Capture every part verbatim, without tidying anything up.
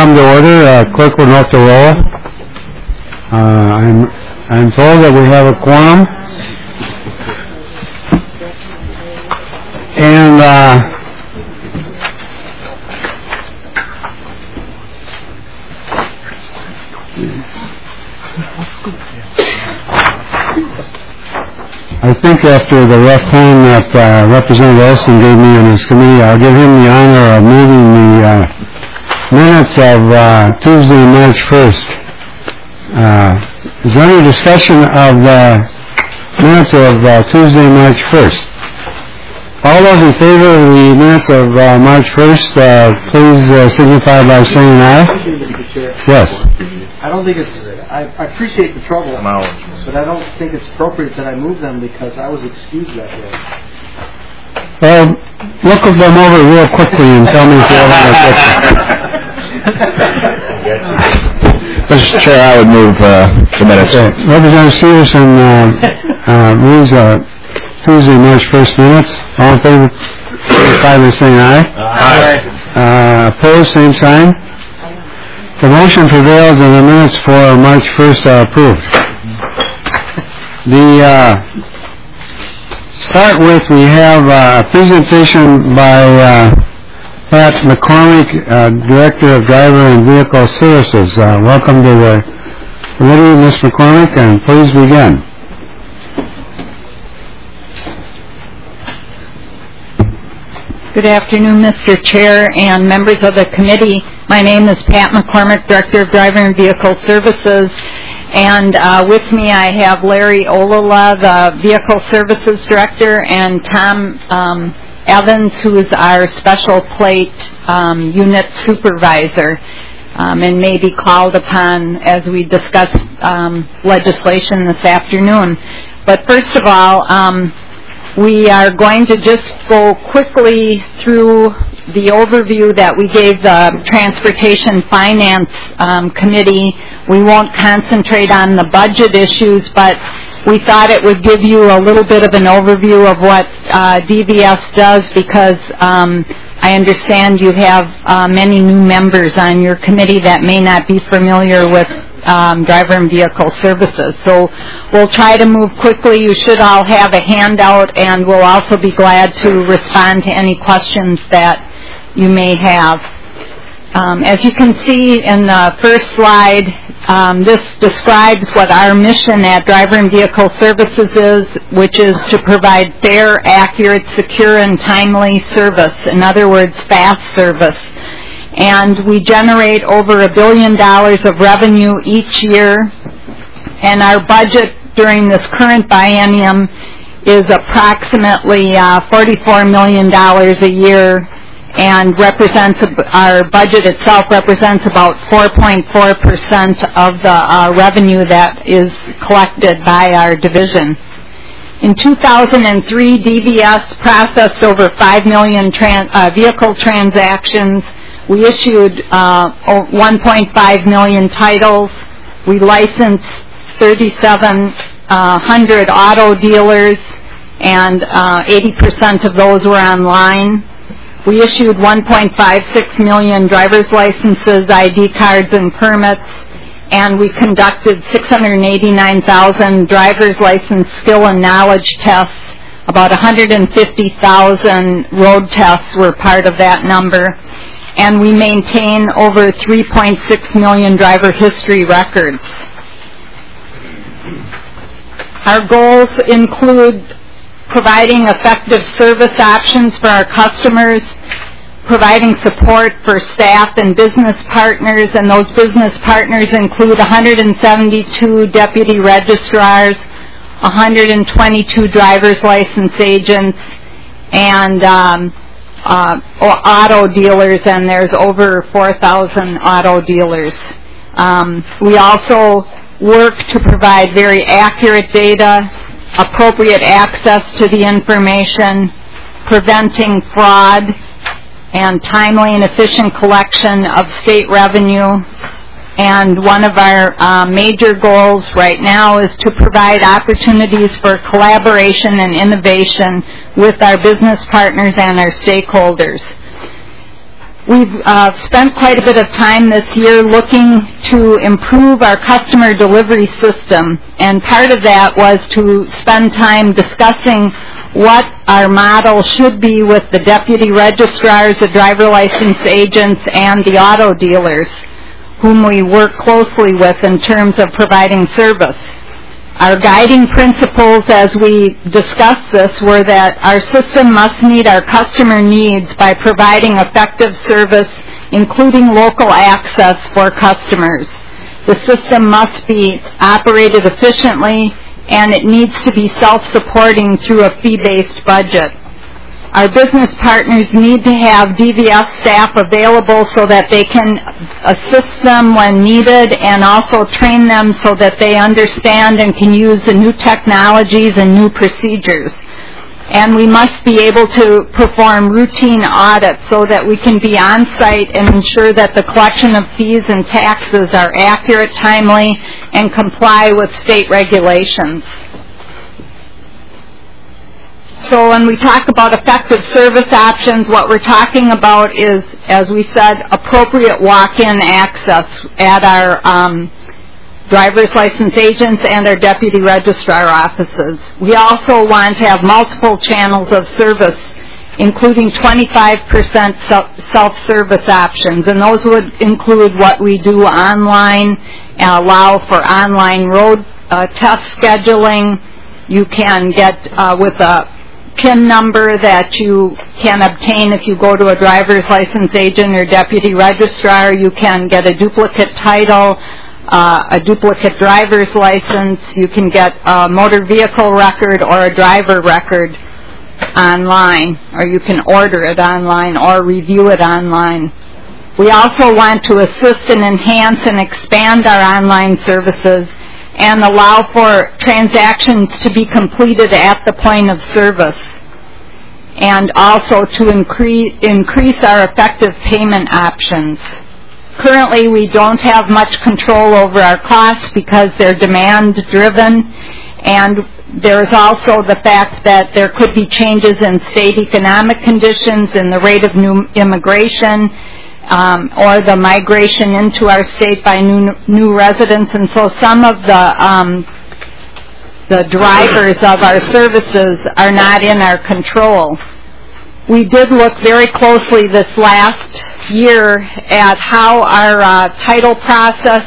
come to order. Uh, clerk will note the roll. Uh, I'm, I'm told that we have a quorum. And uh, I think after the rough time that uh, Representative Olson gave me on his committee, I'll give him the honor of moving the uh, minutes of uh, Tuesday, March first. Uh, is there any discussion of the minutes of uh, Tuesday, March first? All those in favor of the minutes of uh, March first, uh, please uh, signify by saying aye. Yes. I don't think it's, I, I appreciate the trouble, but I don't think it's appropriate that I move them because I was excused that day. Well, look them over real quickly and tell me if you have any questions. Mister Chair, I would move uh, the minutes. Okay. Representative Severson uh, uh, moves uh, Tuesday, March first minutes. All in favor, signify by saying aye. Aye. Uh, opposed, same sign. The motion prevails and the minutes for March first are approved. The uh, start with, we have uh, a presentation by uh, Pat McCormick, uh, Director of Driver and Vehicle Services. Uh, welcome to the committee, Miz McCormick, and please begin. Good afternoon, Mister Chair and members of the committee. My name is Pat McCormick, Director of Driver and Vehicle Services, and uh, with me I have Larry Olala, the Vehicle Services Director, and Tom um, Evans, who is our Special Plate um, Unit Supervisor, um, and may be called upon as we discuss um, legislation this afternoon. But first of all, um, we are going to just go quickly through the overview that we gave the Transportation Finance um, Committee. We won't concentrate on the budget issues, but we thought it would give you a little bit of an overview of what uh, D V S does because um, I understand you have uh, many new members on your committee that may not be familiar with Um, driver and vehicle services. So we'll try to move quickly. You should all have a handout, and we'll also be glad to respond to any questions that you may have. Um, as you can see in the first slide, um, this describes what our mission at Driver and Vehicle Services is, which is to provide fair, accurate, secure, and timely service. In other words, fast service. And we generate over a billion dollars of revenue each year, and our budget during this current biennium is approximately uh, forty-four million dollars a year, and represents our budget itself represents about four point four percent of the uh, revenue that is collected by our division. In two thousand three, D V S processed over five million tran- uh, vehicle transactions. We issued uh, one point five million titles. We licensed thirty-seven hundred auto dealers, and uh, eighty percent of those were online. We issued one point five six million driver's licenses, I D cards, and permits, and we conducted six hundred eighty-nine thousand driver's license skill and knowledge tests. About one hundred fifty thousand road tests were part of that number. And we maintain over three point six million driver history records. Our goals include providing effective service options for our customers, providing support for staff and business partners, and those business partners include one hundred seventy-two deputy registrars, one hundred twenty-two driver's license agents, and um, Uh, auto dealers, and there's over four thousand auto dealers. Um, we also work to provide very accurate data, appropriate access to the information, preventing fraud, and timely and efficient collection of state revenue. And one of our uh, major goals right now is to provide opportunities for collaboration and innovation with our business partners and our stakeholders. We've uh, spent quite a bit of time this year looking to improve our customer delivery system, and part of that was to spend time discussing what our model should be with the deputy registrars, the driver license agents, and the auto dealers, whom we work closely with in terms of providing service. Our guiding principles as we discussed this were that our system must meet our customer needs by providing effective service, including local access for customers. The system must be operated efficiently, and it needs to be self-supporting through a fee-based budget. Our business partners need to have D V S staff available so that they can assist them when needed and also train them so that they understand and can use the new technologies and new procedures. And we must be able to perform routine audits so that we can be on site and ensure that the collection of fees and taxes are accurate, timely, and comply with state regulations. So when we talk about effective service options, what we're talking about is, as we said, appropriate walk-in access at our um, driver's license agents and our deputy registrar offices. We also want to have multiple channels of service, including twenty-five percent self-service options, and those would include what we do online and allow for online road uh, test scheduling. You can get uh, with a P I N number that you can obtain if you go to a driver's license agent or deputy registrar. You can get a duplicate title, uh, a duplicate driver's license. You can get a motor vehicle record or a driver record online, or you can order it online or review it online. We also want to assist and enhance and expand our online services and allow for transactions to be completed at the point of service, and also to increase, increase our effective payment options. Currently, we don't have much control over our costs because they're demand-driven, and there's also the fact that there could be changes in state economic conditions and the rate of new immigration, Um, or the migration into our state by new new residents, and so some of the um, the drivers of our services are not in our control. We did look very closely this last year at how our uh, title process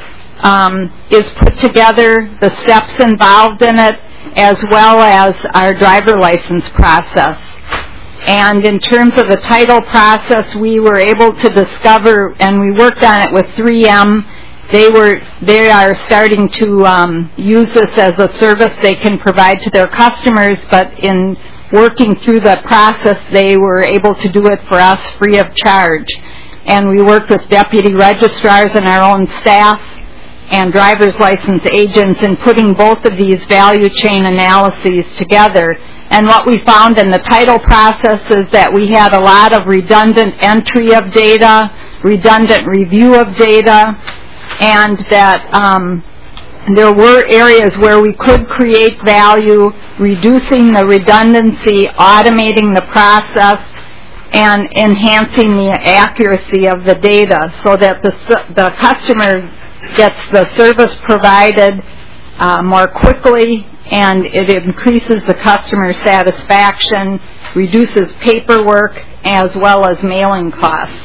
um, is put together, the steps involved in it, as well as our driver license process. And in terms of the title process, we were able to discover, and we worked on it with three M. They were, they are starting to um, use this as a service they can provide to their customers, but in working through the process, they were able to do it for us free of charge. And we worked with deputy registrars and our own staff and driver's license agents in putting both of these value chain analyses together. And what we found in the title process is that we had a lot of redundant entry of data, redundant review of data, and that um, there were areas where we could create value, reducing the redundancy, automating the process, and enhancing the accuracy of the data so that the, the customer gets the service provided uh, more quickly, and it increases the customer satisfaction, reduces paperwork, as well as mailing costs.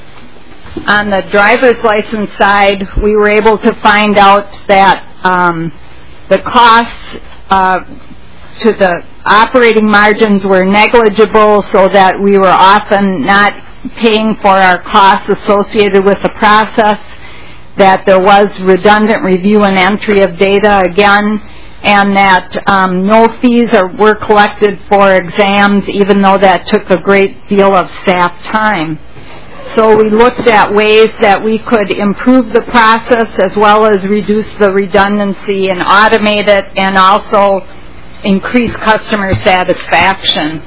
On the driver's license side, we were able to find out that um, the costs uh, to the operating margins were negligible, so that we were often not paying for our costs associated with the process, that there was redundant review and entry of data again, and that um, no fees are, were collected for exams, even though that took a great deal of staff time. So we looked at ways that we could improve the process as well as reduce the redundancy and automate it, and also increase customer satisfaction.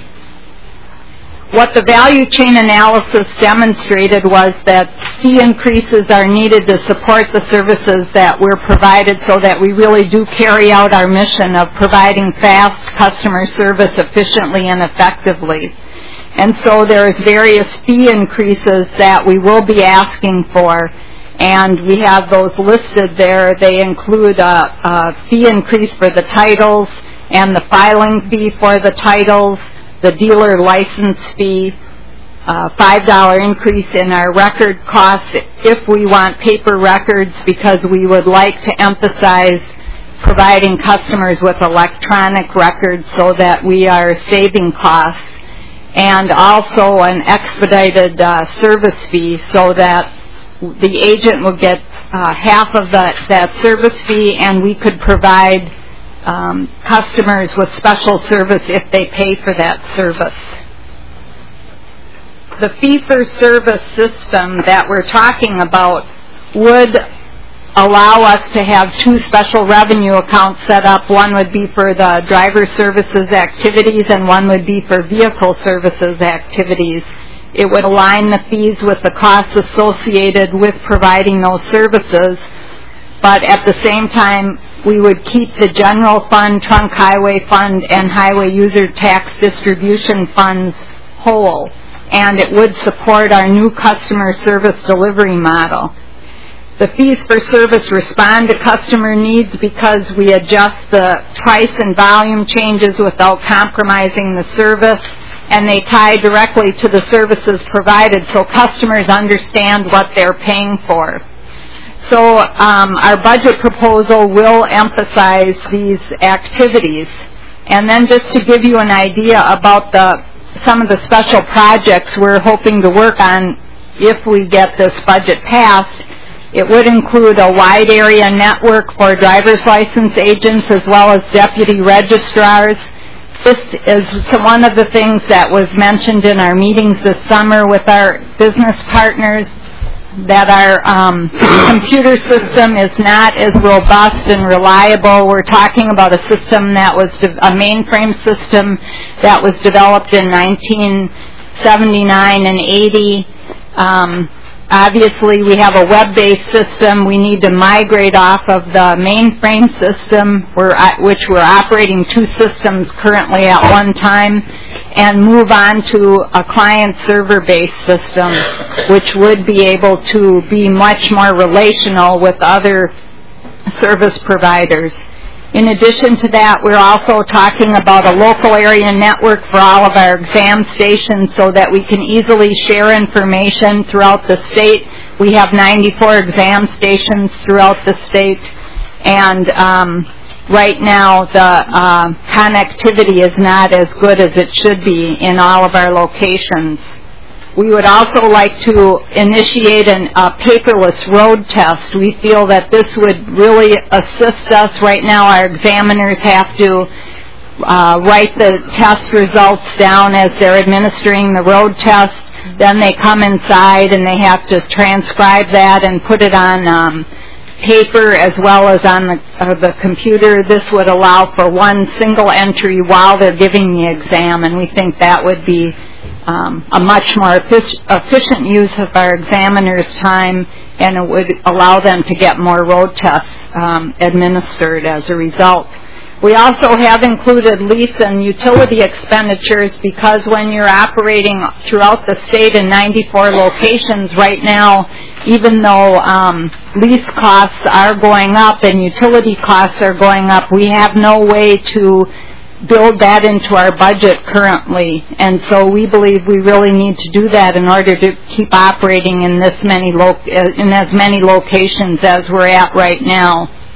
What the value chain analysis demonstrated was that fee increases are needed to support the services that we're provided so that we really do carry out our mission of providing fast customer service efficiently and effectively. And so there's various fee increases that we will be asking for, and we have those listed there. They include a, a fee increase for the titles and the filing fee for the titles, the dealer license fee, uh, five dollar increase in our record costs if we want paper records, because we would like to emphasize providing customers with electronic records so that we are saving costs, and also an expedited uh, service fee so that the agent will get uh, half of the, that service fee, and we could provide um, customers with special service if they pay for that service. The fee-for-service system that we're talking about would allow us to have two special revenue accounts set up. One would be for the driver services activities, and one would be for vehicle services activities. It would align the fees with the costs associated with providing those services, but at the same time, we would keep the general fund, trunk highway fund, and highway user tax distribution funds whole, and it would support our new customer service delivery model. The fees for service respond to customer needs because we adjust the price and volume changes without compromising the service, and they tie directly to the services provided so customers understand what they're paying for. So um, our budget proposal will emphasize these activities. And then just to give you an idea about the some of the special projects we're hoping to work on if we get this budget passed, it would include a wide area network for driver's license agents as well as deputy registrars. This is one of the things that was mentioned in our meetings this summer with our business partners, that our um, computer system is not as robust and reliable. We're talking about a system that was de- a mainframe system that was developed in nineteen seventy-nine and eighty. Um, Obviously, we have a web-based system. We need to migrate off of the mainframe system, which we're operating two systems currently at one time, and move on to a client server-based system, which would be able to be much more relational with other service providers. In addition to that, we're also talking about a local area network for all of our exam stations so that we can easily share information throughout the state. We have ninety-four exam stations throughout the state, and um, right now the uh, connectivity is not as good as it should be in all of our locations. We would also like to initiate an, a paperless road test. We feel that this would really assist us. Right now our examiners have to uh, write the test results down as they're administering the road test. Then they come inside and they have to transcribe that and put it on um, paper as well as on the, uh, the computer. This would allow for one single entry while they're giving the exam, and we think that would be Um, a much more efficient use of our examiners' time, and it would allow them to get more road tests um, administered as a result. We also have included lease and utility expenditures because when you're operating throughout the state in ninety-four locations right now, even though um, lease costs are going up and utility costs are going up, we have no way to build that into our budget currently, and so we believe we really need to do that in order to keep operating in this many lo- in as many locations as we're at right now.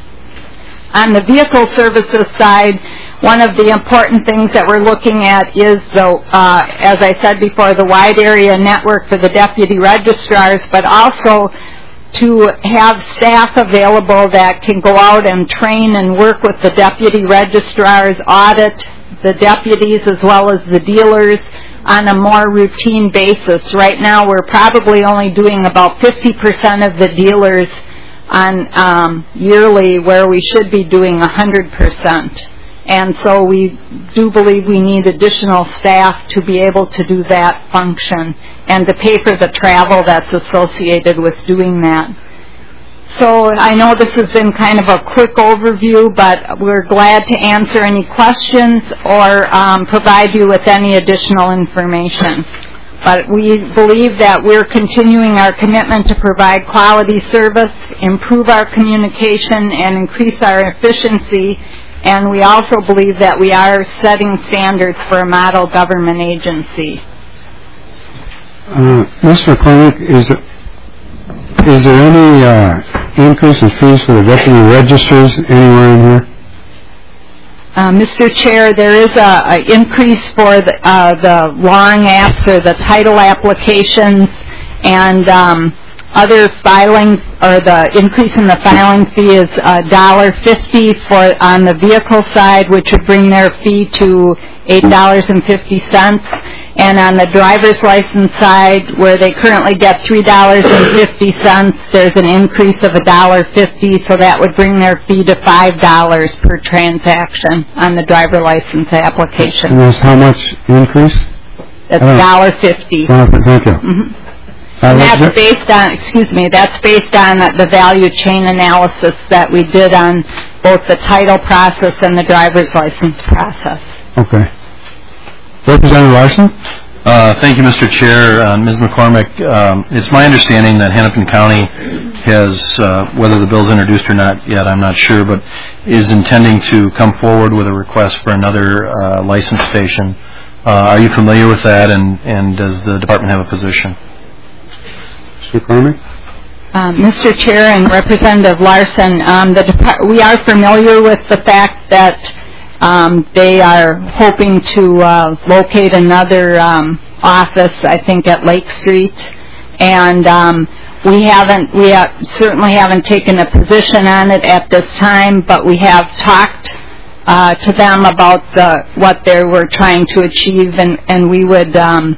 On the vehicle services side, one of the important things that we're looking at is the, uh, as I said before, the wide area network for the deputy registrars, but also to have staff available that can go out and train and work with the deputy registrars, audit the deputies as well as the dealers on a more routine basis. Right now we're probably only doing about fifty percent of the dealers on um, yearly, where we should be doing one hundred percent. And so we do believe we need additional staff to be able to do that function and to pay for the travel that's associated with doing that. So I know this has been kind of a quick overview, but we're glad to answer any questions or um, provide you with any additional information. But we believe that we're continuing our commitment to provide quality service, improve our communication, and increase our efficiency. And we also believe that we are setting standards for a model government agency. Uh, Mister McCormick, is, it, is there any uh, increase in fees for the deputy registers anywhere in here? Uh, Mister Chair, there is a, a increase for the, uh, the long apps or the title applications and um, other filing, or the increase in the filing fee is one dollar fifty for on the vehicle side, which would bring their fee to eight dollars and fifty cents. And on the driver's license side, where they currently get three dollars and fifty cents, there's an increase of one dollar fifty, so that would bring their fee to five dollars per transaction on the driver license application. And that's how much increase? That's one dollar fifty. Thank you. Mm-hmm. Uh, and that's based on, excuse me, that's based on the value chain analysis that we did on both the title process and the driver's license process. Okay. Representative Larson? Uh, thank you, Mister Chair. Uh, Miz McCormick, um, it's my understanding that Hennepin County has, uh, whether the bill's introduced or not yet, I'm not sure, but is intending to come forward with a request for another uh, license station. Uh, are you familiar with that, and, and does the department have a position? Mister McCormick? Um, Mister Chair and Representative Larson, um, the Depart- we are familiar with the fact that Um, they are hoping to uh, locate another um, office, I think, at Lake Street, and um, we haven't, we have, certainly haven't taken a position on it at this time, but we have talked uh, to them about the, what they were trying to achieve, and, and we would um,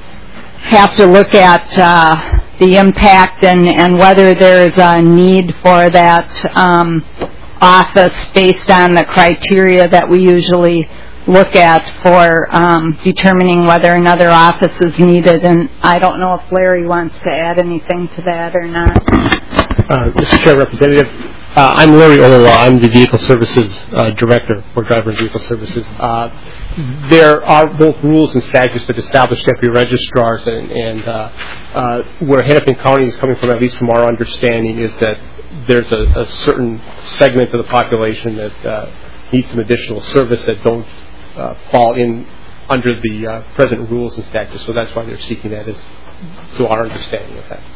have to look at uh, the impact and, and whether there's a need for that um, office based on the criteria that we usually look at for um, determining whether another office is needed. And I don't know if Larry wants to add anything to that or not. Uh, Mister Chair, Representative, uh, I'm Larry Olola. I'm the Vehicle Services uh, Director for Driver and Vehicle Services. Uh, there are both rules and statutes that establish deputy registrars, and, and uh, uh, where Hennepin County is coming from, at least from our understanding, is that there's a, a certain segment of the population that uh, needs some additional service that don't uh, fall in under the uh, present rules and statutes. So that's why they're seeking that, is to our understanding of that.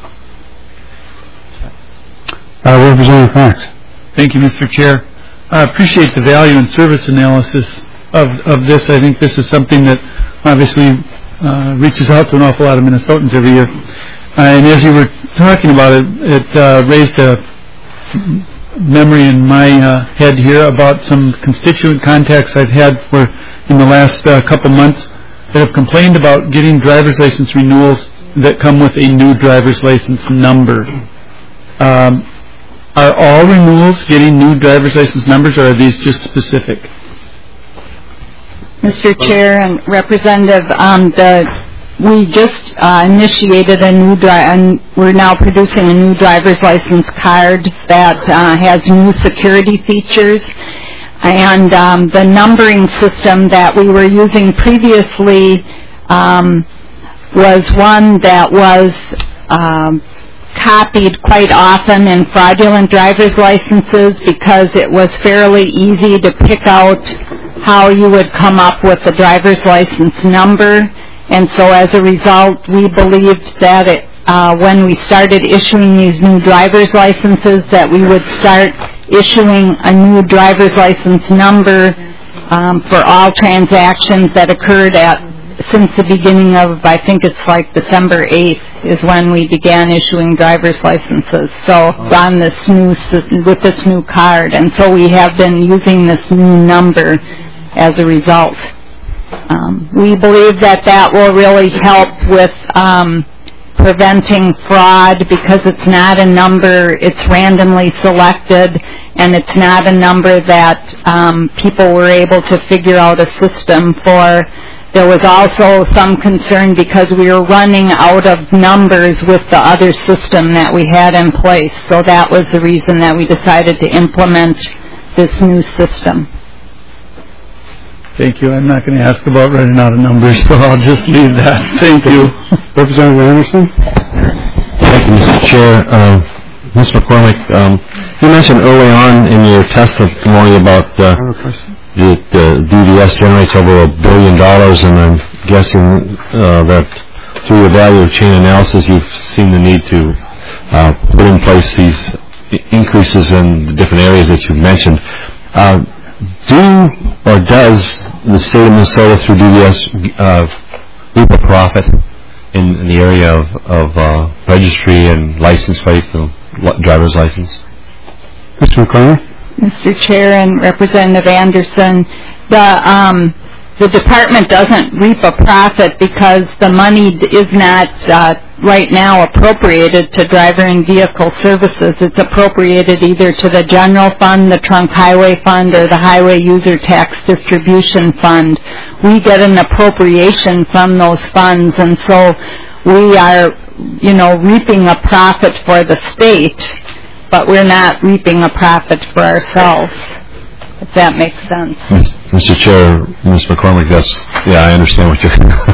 Uh, Representative Fox. Thank you, Mister Chair. I appreciate the value and service analysis of, of this. I think this is something that obviously uh, reaches out to an awful lot of Minnesotans every year. Uh, and as you were talking about it, it uh, raised a memory in my uh, head here about some constituent contacts I've had for in the last uh, couple months that have complained about getting driver's license renewals that come with a new driver's license number. Um, are all renewals getting new driver's license numbers, or are these just specific? Mister Chair and Representative, um, the we just uh, initiated a new dri- and we're now producing a new driver's license card that uh, has new security features, and um, the numbering system that we were using previously um, was one that was um, copied quite often in fraudulent driver's licenses because it was fairly easy to pick out how you would come up with the driver's license number. And so as a result, we believed that it, uh, when we started issuing these new driver's licenses, that we would start issuing a new driver's license number um, for all transactions that occurred at since the beginning of, I think it's like December eighth is when we began issuing driver's licenses. So on this new, with this new card. And so we have been using this new number as a result. Um, we believe that that will really help with um, preventing fraud because it's not a number, it's randomly selected, and it's not a number that um, people were able to figure out a system for there was also some concern because we were running out of numbers with the other system that we had in place. So that was the reason that we decided to implement this new system. Thank you. I'm not going to ask about running out of numbers, so I'll just leave that. Thank you. Representative Anderson? Thank you, Mister Chair. Uh, Miz McCormick, um, you mentioned early on in your testimony about uh, that uh, D D S generates over a billion dollars, and I'm guessing uh, that through your value chain analysis, you've seen the need to uh, put in place these increases in the different areas that you've mentioned. Uh, do or does the state of Minnesota through D D S uh, reap a profit in, in the area of, of uh, registry and license plates and driver's license? Mister McCormick? Mister Chair and Representative Anderson, the um, the department doesn't reap a profit because the money is not uh, right now appropriated to driver and vehicle services. It's appropriated either to the general fund, the trunk highway fund, or the highway user tax distribution fund. We get an appropriation from those funds, and so we are, you know, reaping a profit for the state, but we're not reaping a profit for ourselves, if that makes sense. Mister Chair, Miz McCormick, that's, yeah, I understand what you're...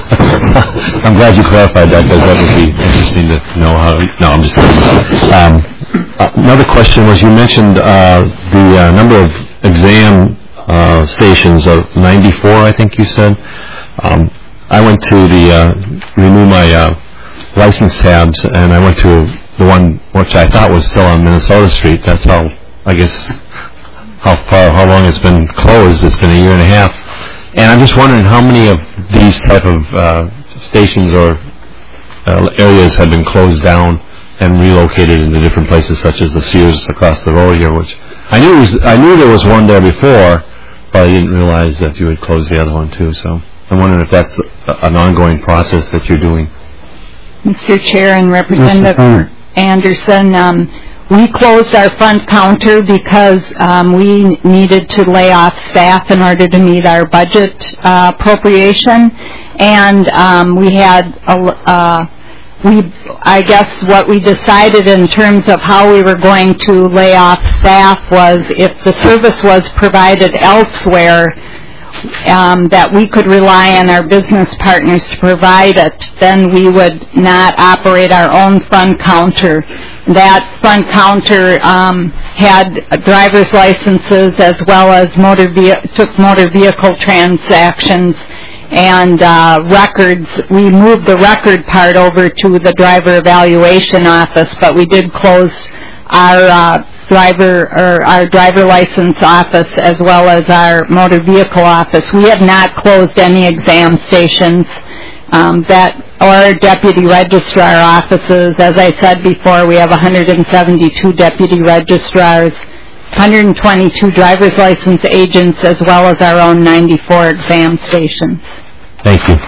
I'm glad you clarified that, because that would be interesting to know how... No, I'm just kidding. Um, another question was, you mentioned uh, the uh, number of exam uh, stations, of ninety-four, I think you said. Um, I went to the... Uh, renew my uh, license tabs, and I went to the one which I thought was still on Minnesota Street. That's how, I guess... how far, how long it's been closed. It's been a year and a half. And I'm just wondering how many of these type of uh, stations or uh, areas have been closed down and relocated into different places, such as the Sears across the road here, which I knew was, I knew there was one there before, but I didn't realize that you had closed the other one too. So I'm wondering if that's an ongoing process that you're doing. Mister Chair and Representative Anderson, um, we closed our front counter because um, we needed to lay off staff in order to meet our budget uh, appropriation, and um, we had a, uh, we I guess what we decided in terms of how we were going to lay off staff was if the service was provided elsewhere, um, that we could rely on our business partners to provide it, then we would not operate our own front counter. That front counter um, had driver's licenses as well as motor ve- took motor vehicle transactions and uh, records. We moved the record part over to the driver evaluation office, but we did close our uh, driver or our driver license office as well as our motor vehicle office. We have not closed any exam stations. Um, that or deputy registrar offices. As I said before, we have one hundred seventy-two deputy registrars, one hundred twenty-two driver's license agents, as well as our own ninety-four exam stations. Thank you.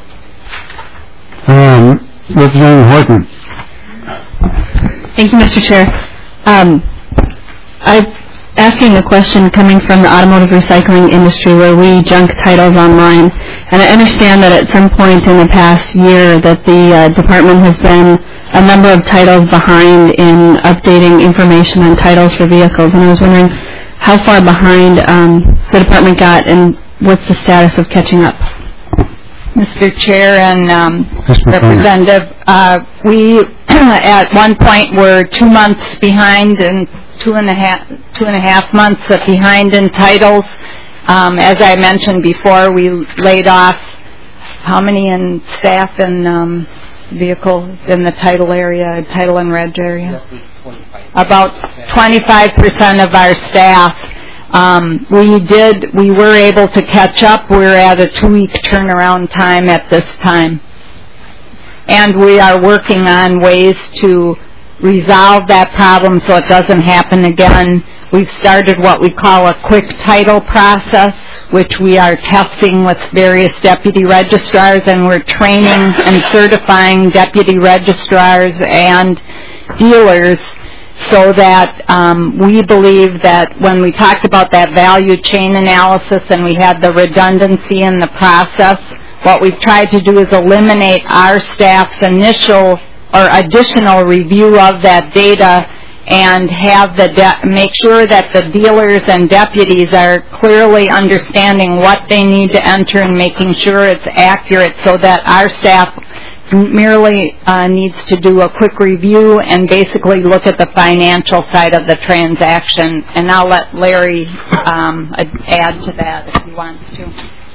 Um, Representative Horton. Thank you, Mister Chair. Um, I'm asking a question coming from the automotive recycling industry where we junk titles online. And I understand that at some point in the past year that the uh, department has been a number of titles behind in updating information on titles for vehicles. And I was wondering how far behind um, the department got and what's the status of catching up. Mister Chair and um, Representative, uh, we at one point were two months behind and two and a half two and a half months behind in titles. Um, as I mentioned before, we laid off how many in staff and um, vehicle in the title area, title and reg area? About twenty-five percent of our staff. Um, we did, we were able to catch up. We're at a two-week turnaround time at this time. And we are working on ways to resolve that problem so it doesn't happen again. We've started what we call a quick title process, which we are testing with various deputy registrars, and we're training and certifying deputy registrars and dealers so that um, we believe that when we talked about that value chain analysis and we had the redundancy in the process, what we've tried to do is eliminate our staff's initial or additional review of that data and have the de- make sure that the dealers and deputies are clearly understanding what they need to enter and making sure it's accurate so that our staff merely uh, needs to do a quick review and basically look at the financial side of the transaction. And I'll let Larry um, add to that if he wants to.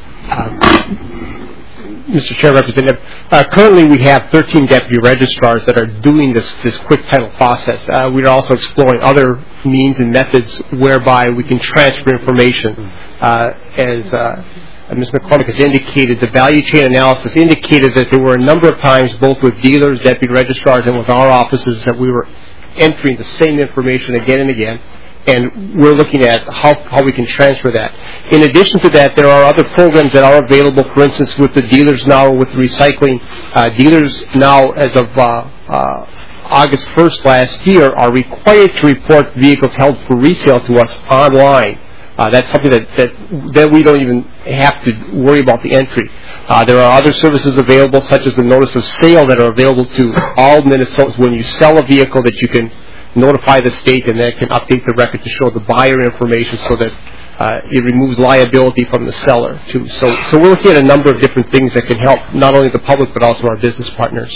Uh, Mister Chair, Representative, uh, currently we have thirteen deputy registrars that are doing this, this quick title process. Uh, we are also exploring other means and methods whereby we can transfer information. Uh, as uh, Miz McCormick has indicated, the value chain analysis indicated that there were a number of times, both with dealers, deputy registrars, and with our offices, that we were entering the same information again and again. And we're looking at how, how we can transfer that. In addition to that, there are other programs that are available, for instance, with the dealers now, with recycling. Uh, dealers now, as of uh, uh, August first last year, are required to report vehicles held for resale to us online. Uh, that's something that, that, that we don't even have to worry about the entry. Uh, there are other services available, such as the notice of sale, that are available to all Minnesotans when you sell a vehicle, that you can notify the state, and that can update the record to show the buyer information so that uh, it removes liability from the seller too. So, so we're looking at a number of different things that can help not only the public but also our business partners.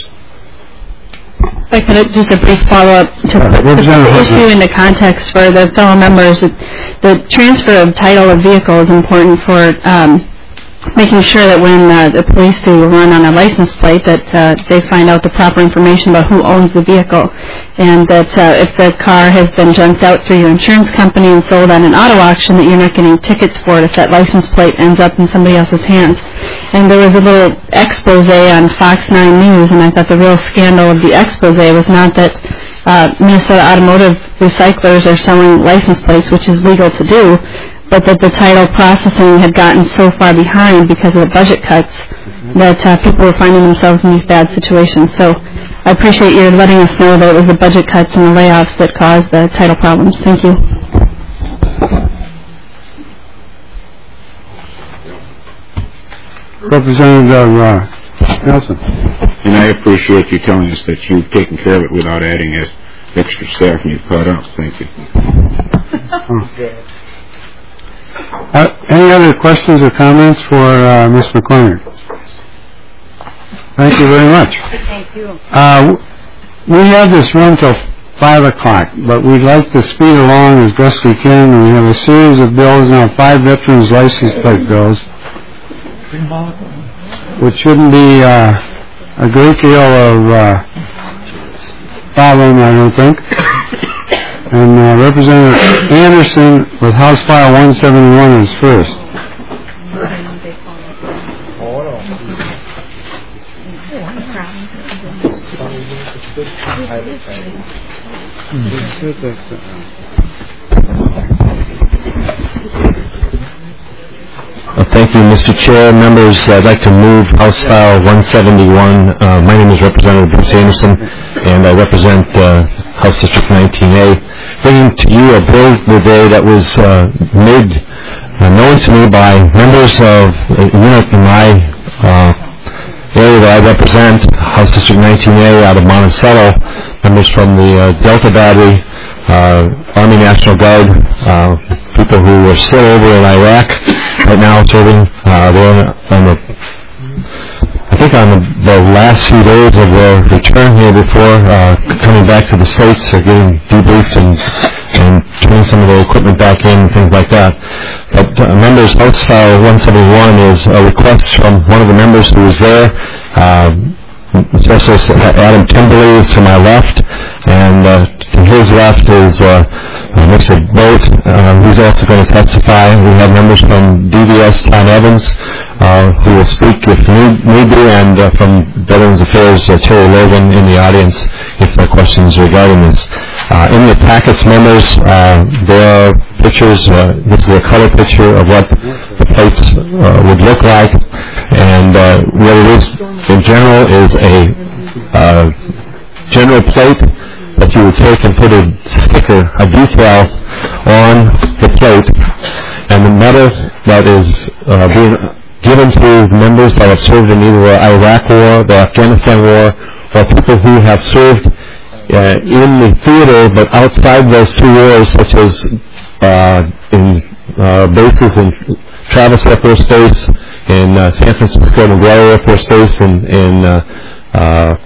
If I could just a brief follow-up to uh, put the issue into context for the fellow members. The transfer of title of vehicle is important for um, making sure that when uh, the police do a run on a license plate that uh, they find out the proper information about who owns the vehicle, and that uh, if the car has been junked out through your insurance company and sold on an auto auction, that you're not getting tickets for it if that license plate ends up in somebody else's hands. And there was a little expose on Fox nine News, and I thought the real scandal of the expose was not that uh, Minnesota automotive recyclers are selling license plates, which is legal to do, but that the title processing had gotten so far behind because of the budget cuts that uh, people were finding themselves in these bad situations. So I appreciate you letting us know that it was the budget cuts and the layoffs that caused the title problems. Thank you. Representative uh, Nelson. And I appreciate you telling us that you've taken care of it without adding as extra staff and you've caught up. Thank you. Oh. Uh, any other questions or comments for uh, Miz McCormick? Thank you very much. Thank you. Uh, we have this room till five o'clock, but we'd like to speed along as best we can. We have a series of bills now, five veterans license plate bills, which shouldn't be uh, a great deal of uh, problem, I don't think. And uh, Representative Anderson with House File one seventy-one is first. Uh, thank you, Mister Chair. Members, I'd like to move House File one seventy-one. Uh, my name is Representative Bruce Anderson, and I represent uh, House District nineteen A, bringing to you a bill today that was uh, made uh, known to me by members of a unit in my uh, area that I represent, House District nineteen A out of Monticello, members from the uh, Delta Battery, uh, Army National Guard, uh, people who are still over in Iraq right now serving. Uh, they're on the, I think on the, the last few days of their return here before uh, coming back to the States. They're getting debriefed and, and turning some of their equipment back in and things like that. But uh, members, House File one seventy-one is a request from one of the members who was there. Uh, Specialist Adam Timberley is to my left, and uh, to his left is uh, uh, Mister Boat, uh, who's also going to testify. We have members from D V S, Tom Evans, uh, who will speak if need, need be, and uh, from Veterans Affairs, uh, Terry Logan in the audience if there are questions regarding this. Uh, in the packets, members, uh, there are pictures. Uh, this is a color picture of what the plates uh, would look like, and uh, what it is in general is a uh, general plate that you would take and put a sticker, a decal on the plate, and the metal that is uh, being given to members that have served in either the Iraq War, the Afghanistan War, or people who have served uh, in the theater but outside those two wars, such as uh, in uh, bases in Travis Air Force Base, in uh, San Francisco, McGuire Air Force Base, in, in uh, uh,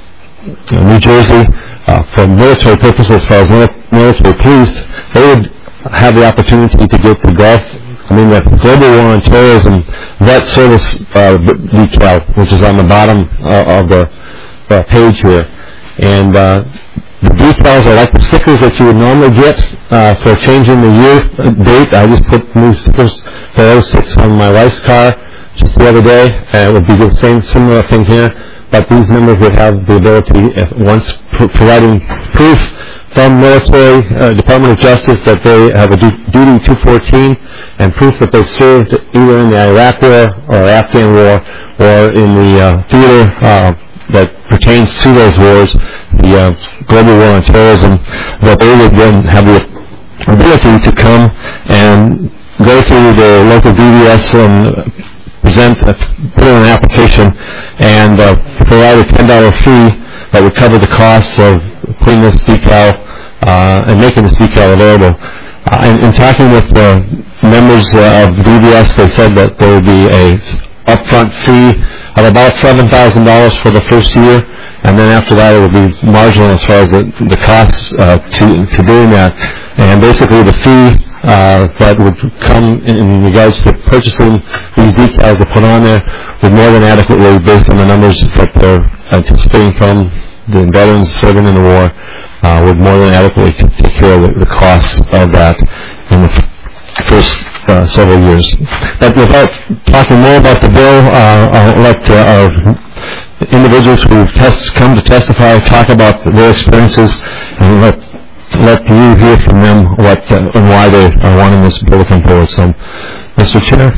New Jersey, uh, for military purposes, as far as military police, they would have the opportunity to get the Gulf, I mean the Global War on Terrorism Vet Service uh, decal, which is on the bottom uh, of the uh, page here. And uh, the decals are like the stickers that you would normally get uh, for changing the year date. I just put new stickers for oh six on my wife's car just the other day, and it would be the same similar thing here. But these members would have the ability, if once pr- providing proof from military uh, Department of Justice that they have a du- duty two fourteen, and proof that they served either in the Iraq War or Afghan War or in the uh, theater uh, that pertains to those wars, the uh, Global War on Terrorism, that they would then have the ability to come and go to the local D V S and present, a, put in an application and uh, provide a ten dollar fee that would cover the costs of putting this decal uh, and making this decal available. Uh, in, in talking with the members uh, of D V S, they said that there would be a upfront fee of about seven thousand dollars for the first year, and then after that it would be marginal as far as the, the costs uh, to, to doing that. And basically the fee uh, that would come in, in regards to purchasing these decals to put on there would more than adequately, based on the numbers that they're anticipating from the veterans serving in the war, uh, would more than adequately take care of the, the costs of that in the f- first uh, several years. But without talking more about the bill, uh, I'll let uh, our individuals who test, come to testify talk about their experiences, and let let you hear from them what uh, and why they are wanting this bill to come forward. So, Mister Chair,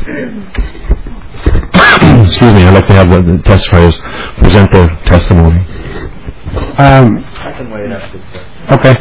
excuse me, I'd like to have the, the testifiers present their testimony. Um, I can wait after this. okay.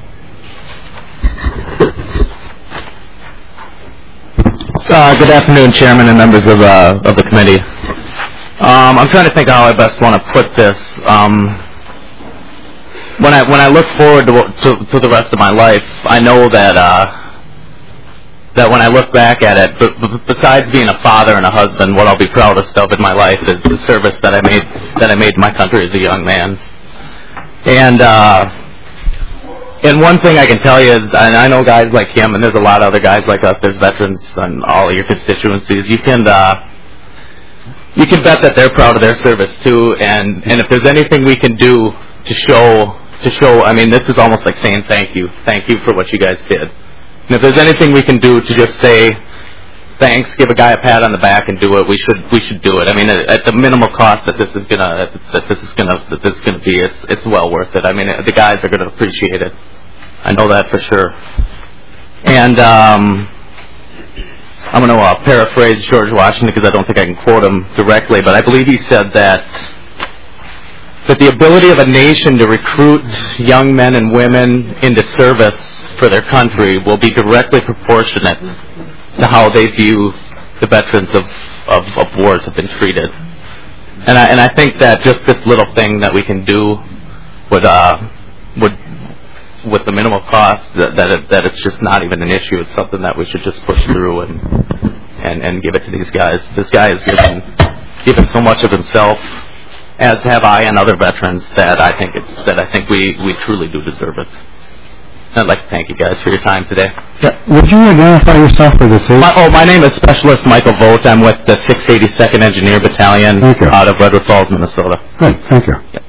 Uh, good afternoon, Chairman and members of, uh, of the committee. Um, I'm trying to think how I best want to put this. Um, when I when I look forward to, to to the rest of my life, I know that uh, that when I look back at it, b- b- besides being a father and a husband, what I'll be proudest of in my life is the service that I made that I made to my country as a young man. And uh, and one thing I can tell you is, and I know guys like him, and there's a lot of other guys like us. There's veterans on all of your constituencies. You can. Uh, You can bet that they're proud of their service too, and, and if there's anything we can do to show, to show, I mean, this is almost like saying thank you, thank you for what you guys did. And if there's anything we can do to just say thanks, give a guy a pat on the back and do it, we should, we should do it. I mean, at, at the minimal cost that this is gonna, that this is gonna, that this is gonna be, it's, it's well worth it. I mean, the guys are gonna appreciate it. I know that for sure. And, um, I'm going to uh, paraphrase George Washington because I don't think I can quote him directly, but I believe he said that that the ability of a nation to recruit young men and women into service for their country will be directly proportionate to how they view the veterans of, of, of wars have been treated. And I, and I think that just this little thing that we can do would uh, would with the minimal cost, that that, it, that it's just not even an issue. It's something that we should just push through and and, and give it to these guys. This guy has given given so much of himself, as have I and other veterans, that I think it's that I think we, we truly do deserve it. I'd like to thank you guys for your time today. Yeah. Would you identify yourself for the sake? My, oh, my name is Specialist Michael Vogt. I'm with the six eighty-second Engineer Battalion out of Redwood Falls, Minnesota. Good. Thank you. Yeah.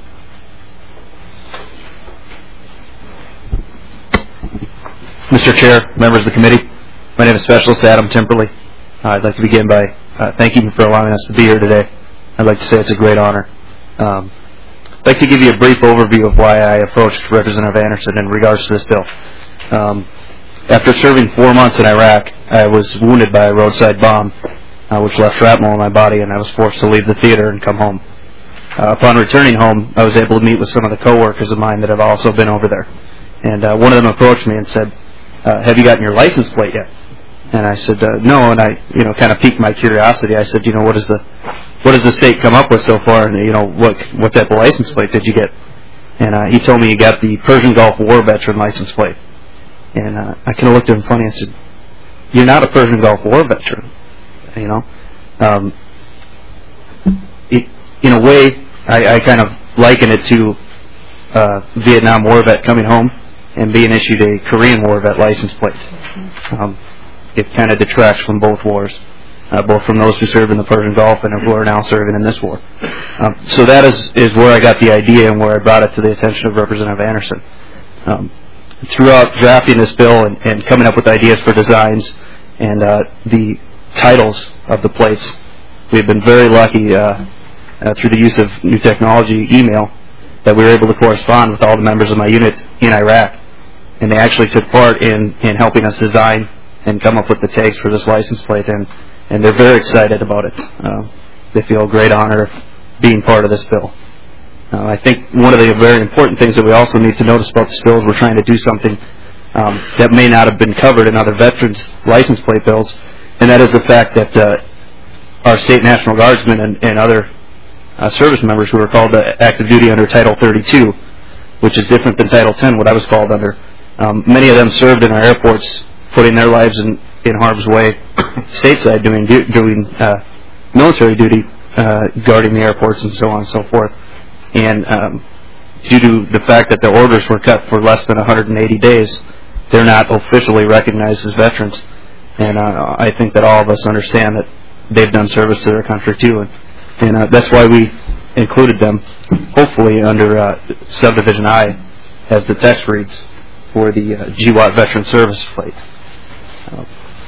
Mister Chair, members of the committee, my name is Specialist Adam Timperley. Uh, I'd like to begin by uh, thanking you for allowing us to be here today. I'd like to say it's a great honor. Um, I'd like to give you a brief overview of why I approached Representative Anderson in regards to this bill. Um, after serving four months in Iraq, I was wounded by a roadside bomb, uh, which left shrapnel in my body, and I was forced to leave the theater and come home. Uh, upon returning home, I was able to meet with some of the coworkers of mine that have also been over there. And uh, one of them approached me and said, Uh, have you gotten your license plate yet? And I said, uh, no, and I, you know, kind of piqued my curiosity. I said, you know, what is the, what does the state come up with so far? And, you know, what, what type of license plate did you get? And uh, he told me he got the Persian Gulf War veteran license plate. And uh, I kind of looked at him funny and said, you're not a Persian Gulf War veteran, you know. Um, it, in a way, I, I kind of liken it to uh, Vietnam War vet coming home and being issued a Korean War vet license plate. Um, it kind of detracts from both wars, uh, both from those who served in the Persian Gulf and who are now serving in this war. Um, so that is, is where I got the idea and where I brought it to the attention of Representative Anderson. Um, throughout drafting this bill and, and coming up with ideas for designs and uh, the titles of the plates, we've been very lucky uh, uh, through the use of new technology, email, that we were able to correspond with all the members of my unit in Iraq. And they actually took part in, in helping us design and come up with the tags for this license plate, and, and they're very excited about it. Uh, they feel a great honor of being part of this bill. Uh, I think one of the very important things that we also need to notice about this bill is we're trying to do something um, that may not have been covered in other veterans' license plate bills, and that is the fact that uh, our state National Guardsmen and, and other uh, service members who are called to active duty under Title thirty-two, which is different than Title ten, what I was called under. Um, many of them served in our airports, putting their lives in, in harm's way stateside, doing doing uh, military duty, uh, guarding the airports and so on and so forth. And um, due to the fact that the orders were cut for less than one hundred eighty days, they're not officially recognized as veterans. And uh, I think that all of us understand that they've done service to their country too. And, and uh, that's why we included them, hopefully under uh, Subdivision I, as the text reads, for the uh, G W A T Veteran Service Plate. Uh,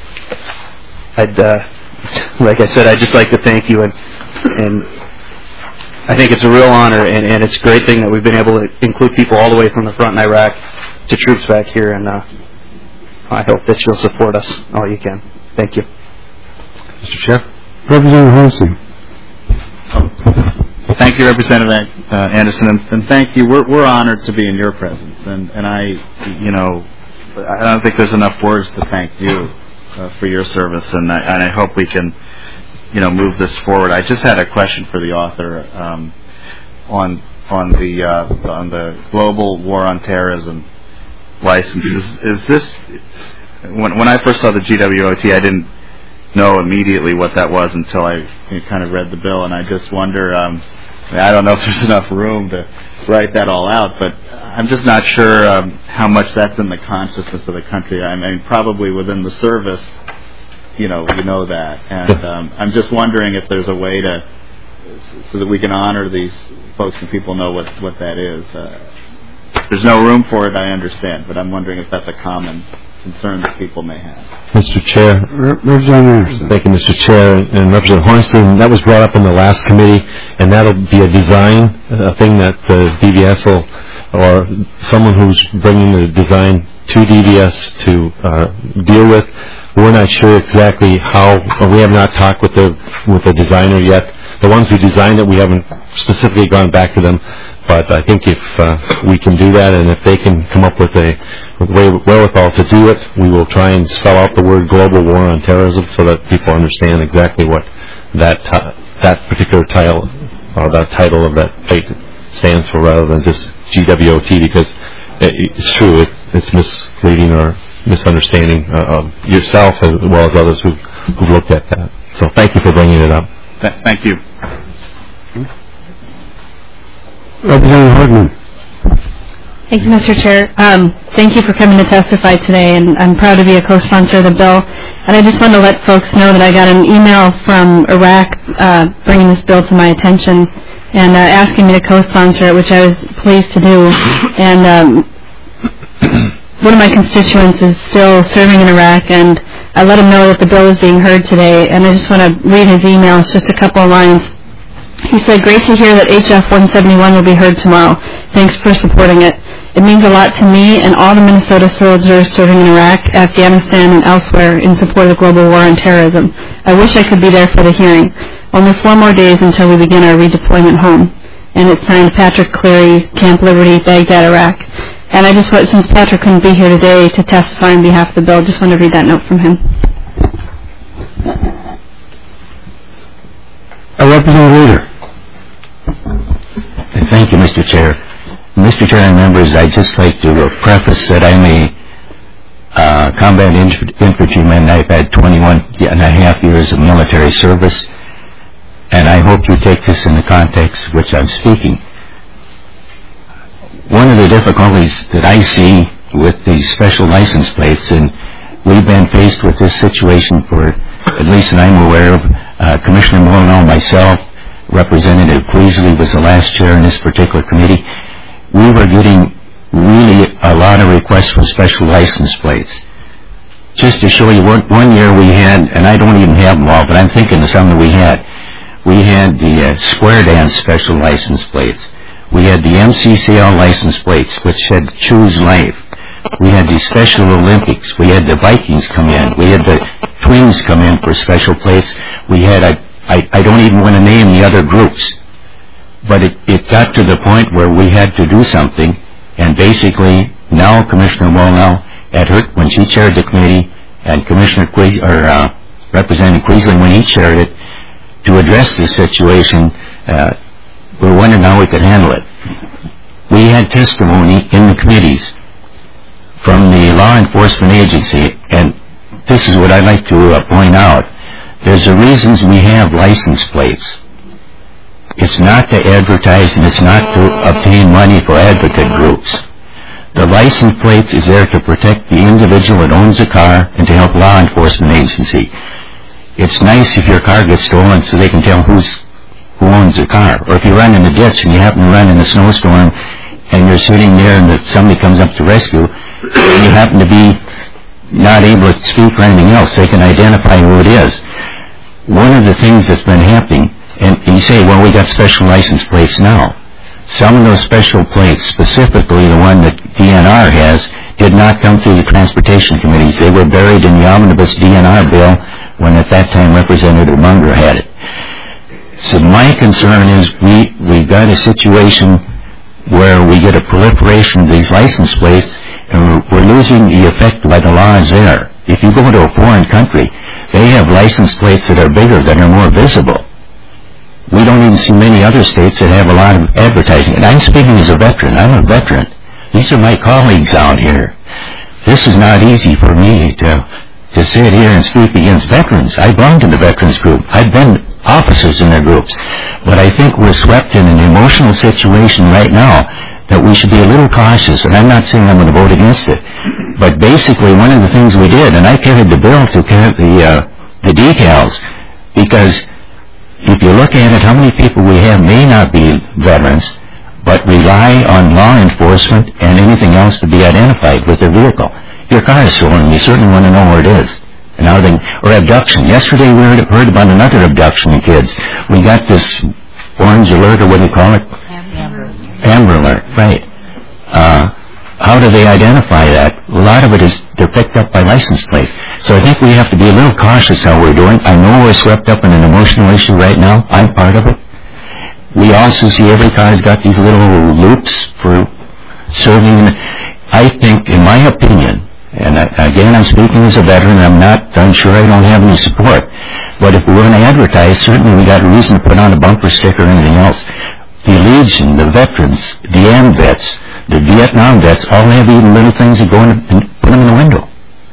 I'd, uh, like I said, I'd just like to thank you, and, and I think it's a real honor, and, and it's a great thing that we've been able to include people all the way from the front in Iraq to troops back here, and uh, I hope that you'll support us all you can. Thank you. Mister Chair? Representative Holstein. Thank you, Representative uh, Anderson, and, and thank you. We're, we're honored to be in your presence, and, and I, you know, I don't think there's enough words to thank you uh, for your service, and I, and I hope we can, you know, move this forward. I just had a question for the author um, on on the uh, on the Global War on Terrorism license. Is, is this when when I first saw the G W O T, I didn't know immediately what that was until I you know, kind of read the bill, and I just wonder. Um, I don't know if there's enough room to write that all out, but I'm just not sure um, how much that's in the consciousness of the country. I mean, probably within the service, you know, you know that, and um, I'm just wondering if there's a way to, so that we can honor these folks and people know what what that is. Uh, there's no room for it, I understand, but I'm wondering if that's a common concern that people may have. Mister Chair. Representative Thank you, Mister Chair. And Representative Hornstein, that was brought up in the last committee, and that'll be a design, a thing that uh, D V S will, or someone who's bringing the design to D V S to uh, deal with. We're not sure exactly how, or we have not talked with the with the designer yet. The ones who designed it, we haven't specifically gone back to them. But I think if uh, we can do that, and if they can come up with a way wherewithal to do it, we will try and spell out the word global war on terrorism so that people understand exactly what that t- that particular title or that title of that plate stands for, rather than just G W O T, because it's true, it, it's misleading or misunderstanding uh, of yourself as well as others who who've looked at that. So thank you for bringing it up. Th- thank you. Representative Hardman. Thank you, Mister Chair. Um, thank you for coming to testify today, and I'm proud to be a co-sponsor of the bill. And I just want to let folks know that I got an email from Iraq uh, bringing this bill to my attention and uh, asking me to co-sponsor it, which I was pleased to do. And um, one of my constituents is still serving in Iraq, and I let him know that the bill is being heard today. And I just want to read his email. It's just a couple of lines. He said, "Great to hear that H F one seventy-one will be heard tomorrow. Thanks for supporting it. It means a lot to me and all the Minnesota soldiers serving in Iraq, Afghanistan, and elsewhere in support of the global war on terrorism. I wish I could be there for the hearing. Only four more days until we begin our redeployment home." And it's signed Patrick Cleary, Camp Liberty, Baghdad, Iraq. And I just want, since Patrick couldn't be here today to testify on behalf of the bill, just want to read that note from him. Uh, Representative Leader. Thank you, Mister Chair. Mister Chair and members, I'd just like to preface that I'm a uh, combat inf- infantryman. I've had twenty-one and a half years of military service, and I hope you take this in the context which I'm speaking. One of the difficulties that I see with these special license plates, and we've been faced with this situation for, at least that I'm aware of, uh, Commissioner Molyneux, myself, Representative Queasley was the last chair in this particular committee. We were getting really a lot of requests for special license plates. Just to show you, one, one year we had, and I don't even have them all, but I'm thinking of some that we had. We had the uh, square dance special license plates. We had the M C C L license plates, which said Choose Life. We had the Special Olympics. We had the Vikings come in. We had the Twins come in for special plates. We had, a, I, I don't even want to name the other groups. But it, it got to the point where we had to do something, and basically now Commissioner Molyneux, at her, when she chaired the committee, and Commissioner Queasley, or uh, Representative Queasley, when he chaired it, to address this situation, uh, we're wondering how we could handle it. We had testimony in the committees from the law enforcement agency, and this is what I'd like to uh, point out. There's the reasons we have license plates. It's not to advertise, and it's not to obtain money for advocate groups. The license plate is there to protect the individual that owns the car and to help law enforcement agency. It's nice if your car gets stolen so they can tell who's who owns the car. Or if you run in a ditch and you happen to run in a snowstorm and you're sitting there and that somebody comes up to rescue, and you happen to be not able to speak or anything else, they can identify who it is. One of the things that's been happening, and you say, well, we got special license plates now. Some of those special plates, specifically the one that D N R has, did not come through the transportation committees. They were buried in the omnibus D N R bill when at that time Representative Munger had it. So my concern is we, we've got a situation where we get a proliferation of these license plates, and we're, we're losing the effect by the laws there. If you go to a foreign country, they have license plates that are bigger, that are more visible. We don't even see many other states that have a lot of advertising. And I'm speaking as a veteran. I'm a veteran. These are my colleagues out here. This is not easy for me to to sit here and speak against veterans. I belong to the veterans group. I've been officers in their groups. But I think we're swept in an emotional situation right now that we should be a little cautious. And I'm not saying I'm going to vote against it. But basically, one of the things we did, and I carried the bill to carry the, uh, the decals, because if you look at it, how many people we have may not be veterans, but rely on law enforcement and anything else to be identified with their vehicle. If your car is stolen, you certainly want to know where it is. And how they, or abduction. Yesterday we heard, heard about another abduction of kids. We got this orange alert, or what do you call it? Amber. Amber alert, right. Uh, how do they identify that? A lot of it is they're picked up by license plates. So I think we have to be a little cautious how we're doing. I know we're swept up in an emotional issue right now. I'm part of it. We also see every car's got these little loops for serving. I think, in my opinion, and I, again, I'm speaking as a veteran, I'm not, I'm sure I don't have any support, but if we're going to advertise, certainly we got a reason to put on a bumper sticker or anything else. The Legion, the veterans, the AMVETS, the Vietnam vets, all have even little things that go in and put them in the window.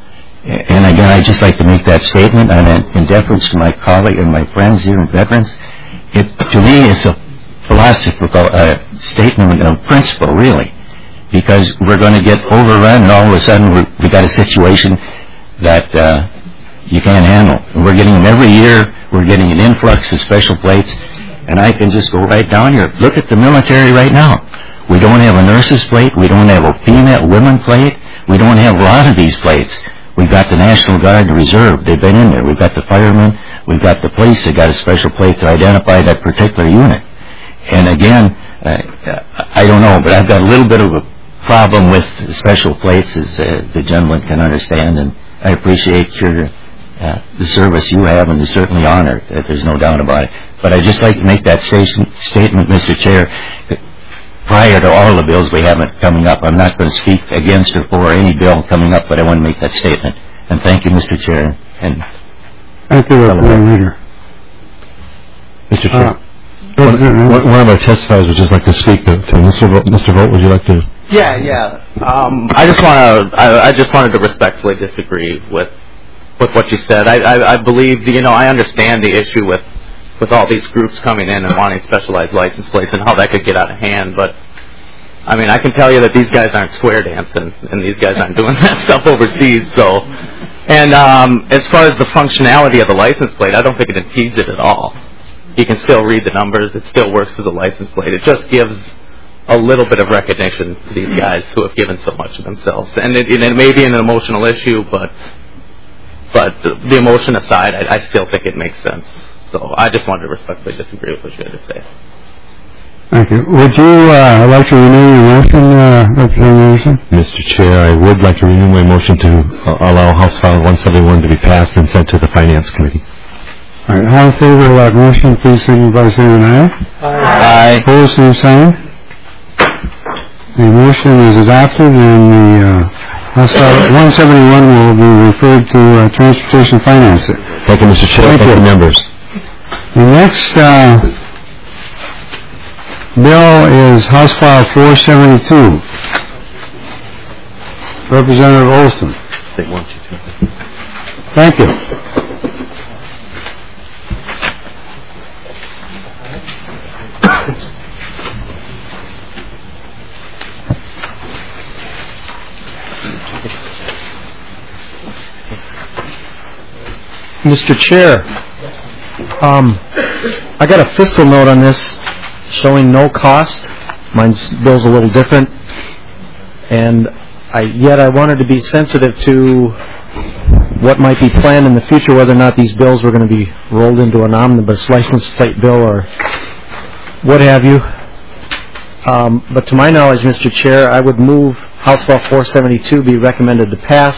And again, I'd just like to make that statement, and in deference to my colleague and my friends here in veterans, it, to me, it's a philosophical uh, statement of principle, really, because we're going to get overrun, and all of a sudden we're, we got a situation that uh, you can't handle. And we're getting them every year. We're getting an influx of special plates, and I can just go right down here. Look at the military right now. We don't have a nurse's plate. We don't have a female women plate. We don't have a lot of these plates. We've got the National Guard and Reserve. They've been in there. We've got the firemen. We've got the police that got a special plate to identify that particular unit. And again, uh, I don't know, but I've got a little bit of a problem with special plates, as uh, the gentleman can understand, and I appreciate your uh, the service you have, and you're certainly honored. Uh, there's no doubt about it. But I'd just like to make that station, statement, Mister Chair, that prior to all the bills we have coming up, I'm not going to speak against or for any bill coming up, but I want to make that statement. And thank you, Mister Chair. And thank you, Representative Leader. Mister Chair, uh, one, one of our testifiers would just like to speak to, to Mister Vogt. Mister Vogt, would you like to? Yeah, yeah. Um, I just want to. I, I just wanted to respectfully disagree with with what you said. I, I, I believe, you know, I understand the issue with with all these groups coming in and wanting specialized license plates and how that could get out of hand. But I mean, I can tell you that these guys aren't square dancing and these guys aren't doing that stuff overseas. So, and um, as far as the functionality of the license plate, I don't think it impedes it at all. You can still read the numbers. It still works as a license plate. It just gives a little bit of recognition to these guys who have given so much of themselves. And it, and it may be an emotional issue, but but the emotion aside, I, I still think it makes sense. So I just wanted to respectfully disagree with what you had to say. Thank you. Would you uh, like to renew your motion, uh, Representative? Mister Chair, I would like to renew my motion to uh, allow House File one seventy-one to be passed and sent to the Finance Committee. All right. All in favor of that motion, please signify by saying aye. Aye. Aye. Opposed, same sign. The motion is adopted, and the uh, House File one seventy-one will be referred to uh, Transportation Finance. Thank you, Mister Chair. Thank, Thank you, members. The next uh, bill is House File four seventy-two. Representative Olson. Thank you. Mister Chair, um, I got a fiscal note on this showing no cost. Mine's bill's a little different, and I, yet I wanted to be sensitive to what might be planned in the future, whether or not these bills were going to be rolled into an omnibus license plate bill or what have you. Um, but to my knowledge, Mister Chair, I would move House File four seventy-two be recommended to pass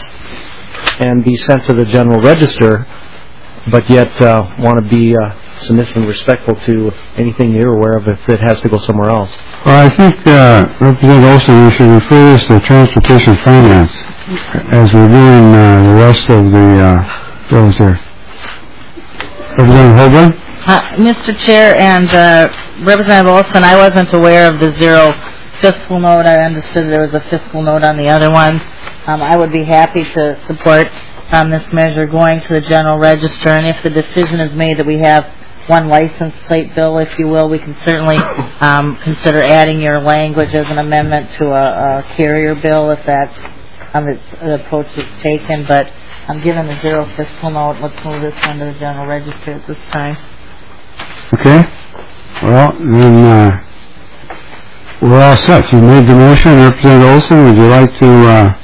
and be sent to the General Register, but yet uh, want to be uh, submissive and respectful to anything you're aware of if it has to go somewhere else. Well, I think, uh, Representative Olson, we should refer this to Transportation Finance as we're doing uh, the rest of the uh, bills here. Representative Holborn? Uh, Mister Chair and uh, Representative Olson, I wasn't aware of the zero fiscal note. I understood there was a fiscal note on the other ones. Um, I would be happy to support um, this measure going to the General Register, and if the decision is made that we have one license plate bill, if you will, we can certainly um, consider adding your language as an amendment to a, a carrier bill if that's um, it's, the approach that's taken. But um, given the zero fiscal note, let's move this one to the General Register at this time. Okay. Well, then uh, we're all set. You made the motion. Representative Olson, would you like to uh,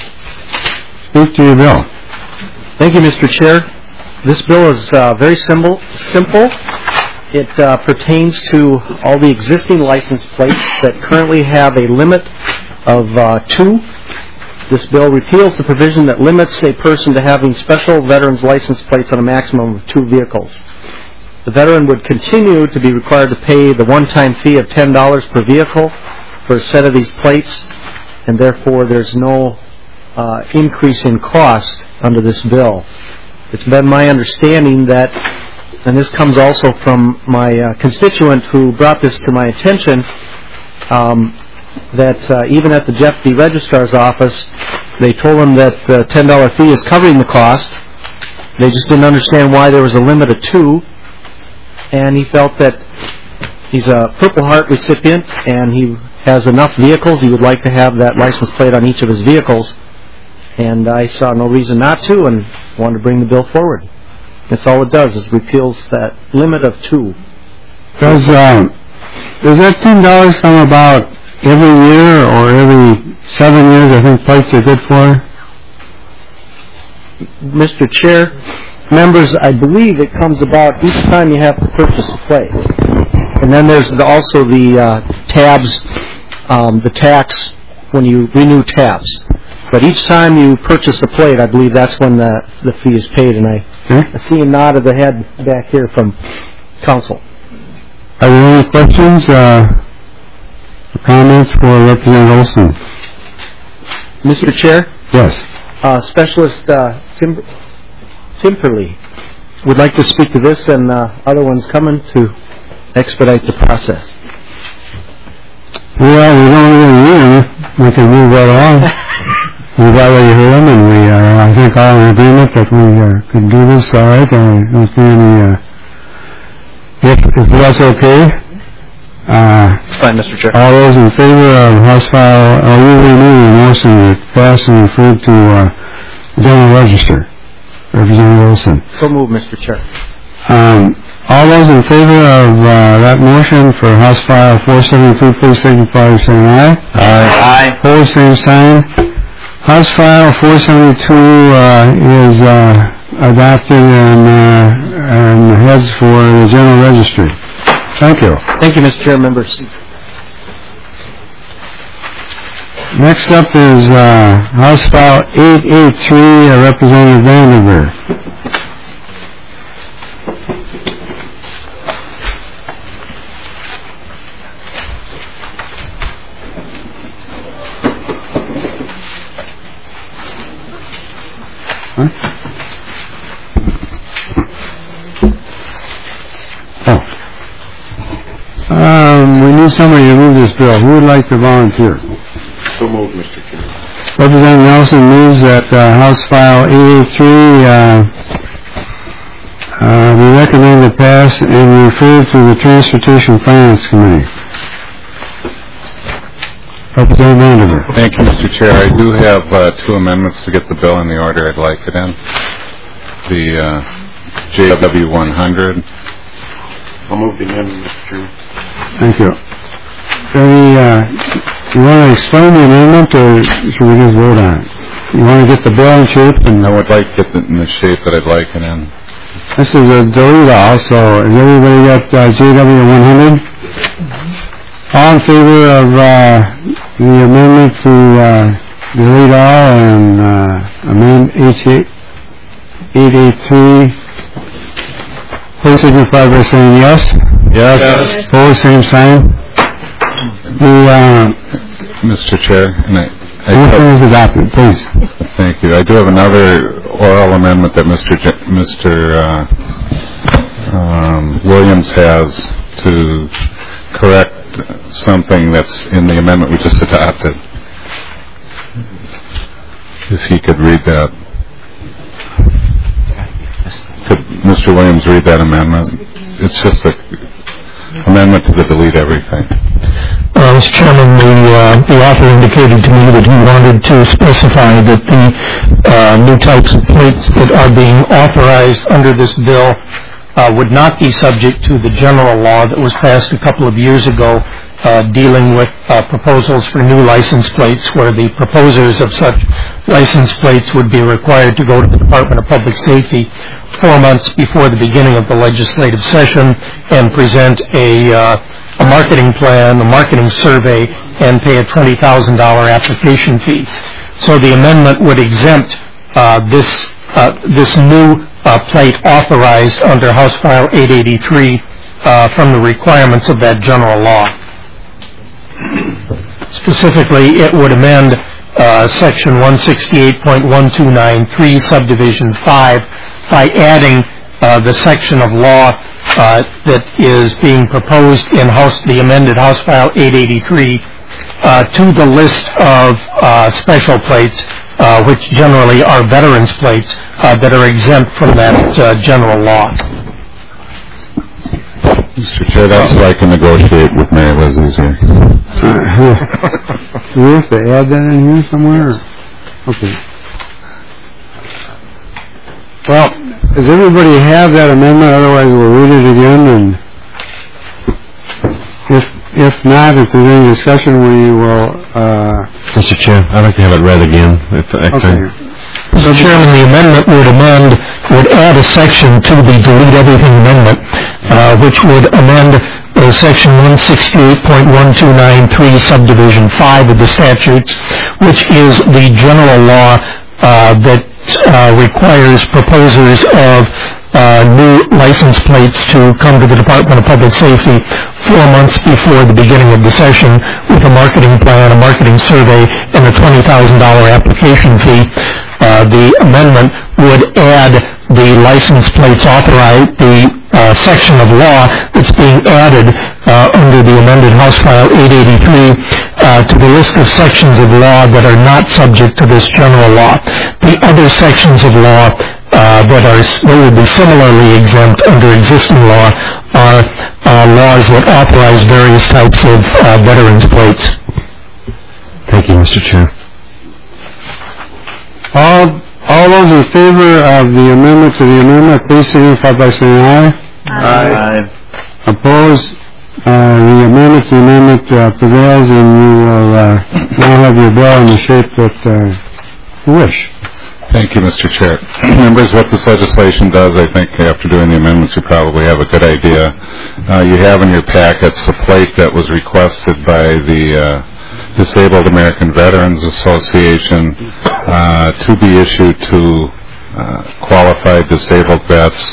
speak to your bill? Thank you, Mister Chair. This bill is uh, very simple. Simple. It uh, pertains to all the existing license plates that currently have a limit of uh, two. This bill repeals the provision that limits a person to having special veterans license plates on a maximum of two vehicles. The veteran would continue to be required to pay the one-time fee of ten dollars per vehicle for a set of these plates, and therefore there's no uh, increase in cost under this bill. It's been my understanding that, and this comes also from my uh, constituent who brought this to my attention, um, that uh, even at the Deputy Registrar's office, they told him that the ten dollar fee is covering the cost. They just didn't understand why there was a limit of two, and he felt that he's a Purple Heart recipient and he has enough vehicles. He would like to have that license plate on each of his vehicles, and I saw no reason not to and wanted to bring the bill forward. That's all it does, is repeals that limit of two. Does, um, does that ten dollars come about every year or every seven years? I think plates are good for. Mister Chair, members, I believe it comes about each time you have to purchase a plate. And then there's the, also the uh, tabs, um, the tax when you renew tabs. But each time you purchase a plate, I believe that's when the, the fee is paid. And I, hmm? I see a nod of the head back here from council. Are there any questions uh, or comments for Representative Olson? Mister Chair? Yes. Uh, Specialist uh, Tim, Timperley would like to speak to this, and uh, other ones coming to expedite the process? Well, we don't really need them. We can move right along. We've already heard them, and we are, I think, all in agreement that we uh, can do this all right. I don't see any... Uh, if, if that's okay... Uh, Fine, Mister Chair. All those in favor of House File... Are you renewing the motion that passed and referred to uh, General Register? Representative Olson. So move, Mister Chair. Um, all those in favor of uh, that motion for House File four seventy-two, please signify by saying aye. Aye. Aye. Opposed, same sign. House File four seventy-two uh, is uh, adopted and, uh, and heads for the General Registry. Thank you. Thank you, Mister Chair. Members. Next up is uh, House File eight eighty-three, uh, Representative Vandenberg. Huh? Oh. Um, we need somebody to move this bill. Who would like to volunteer? So moved, Mister Chair. Representative Nelson moves that uh, House File eight eighty-three uh, uh, be recommended to pass and referred to the Transportation Finance Committee. Representative Vandenberg. Thank you, Mister Chair. I do have uh, two amendments to get the bill in the order I'd like it in. The uh, J W one hundred. I'll move the amendment, Mister Chairman. Thank you. Any, uh, you want to explain the amendment, or should we just vote on it? You want to get the bill in shape? And I would like to get it in the shape that I'd like it in. This is a delete all, so has everybody got uh, J W one hundred? All in favor of uh, the amendment to uh, delete all and uh, amend eight eighty-three, please signify by saying yes. Yes. Yes. Opposed, same sign. The, uh, Mister Chair, and I, I motion is adopted, please. Thank you. I do have another oral amendment that Mister J- Mister Uh, um, Williams has to correct something that's in the amendment we just adopted. If he could read that. Could Mister Williams read that amendment? It's just a amendment to the delete everything. Uh, Mister Chairman, the, uh, the author indicated to me that he wanted to specify that the uh, new types of plates that are being authorized under this bill uh, would not be subject to the general law that was passed a couple of years ago uh, dealing with uh, proposals for new license plates, where the proposers of such license plates would be required to go to the Department of Public Safety four months before the beginning of the legislative session and present a uh, a marketing plan, a marketing survey, and pay a twenty thousand dollars application fee. So the amendment would exempt uh, this uh, this new uh, plate authorized under House File eight eighty-three uh, from the requirements of that general law. Specifically, it would amend uh, Section one sixty-eight point one two nine three, Subdivision five, by adding uh, the section of law Uh, that is being proposed in House, the amended House File eight eighty-three uh, to the list of uh, special plates, uh, which generally are veterans plates uh, that are exempt from that uh, general law. Mister Chair, that's so I can negotiate with Mary Liz easier. Do we have to add that in here somewhere? Okay. Well, does everybody have that amendment? Otherwise, we'll read it again. And if if not, if there's any discussion, we will. Uh, Mister Chair, I'd like to have it read again. If I okay. Mister Chairman, the amendment would amend, would add a section to the delete everything amendment, uh, which would amend uh, Section one sixty-eight point one two nine three, Subdivision five of the statutes, which is the general law uh, that Uh, requires proposers of uh, new license plates to come to the Department of Public Safety four months before the beginning of the session with a marketing plan, a marketing survey, and a twenty thousand dollars application fee. Uh, the amendment would add the license plates authorize the uh, section of law that's being added uh, under the amended House File eight eighty-three uh, to the list of sections of law that are not subject to this general law. The other sections of law uh, that are that would be similarly exempt under existing law are uh, laws that authorize various types of uh, veterans plates. Thank you, Mister Chair. All, all those in favor of the amendment to the amendment, please signify by saying aye. Aye. Aye. Opposed? Uh, the amendment to the amendment uh, prevails, and you will uh, now have your bill in the shape that uh, you wish. Thank you, Mister Chair. Members, what this legislation does, I think after doing the amendments, you probably have a good idea. Uh, you have in your packets a plate that was requested by the uh, Disabled American Veterans Association uh, to be issued to uh, qualified disabled vets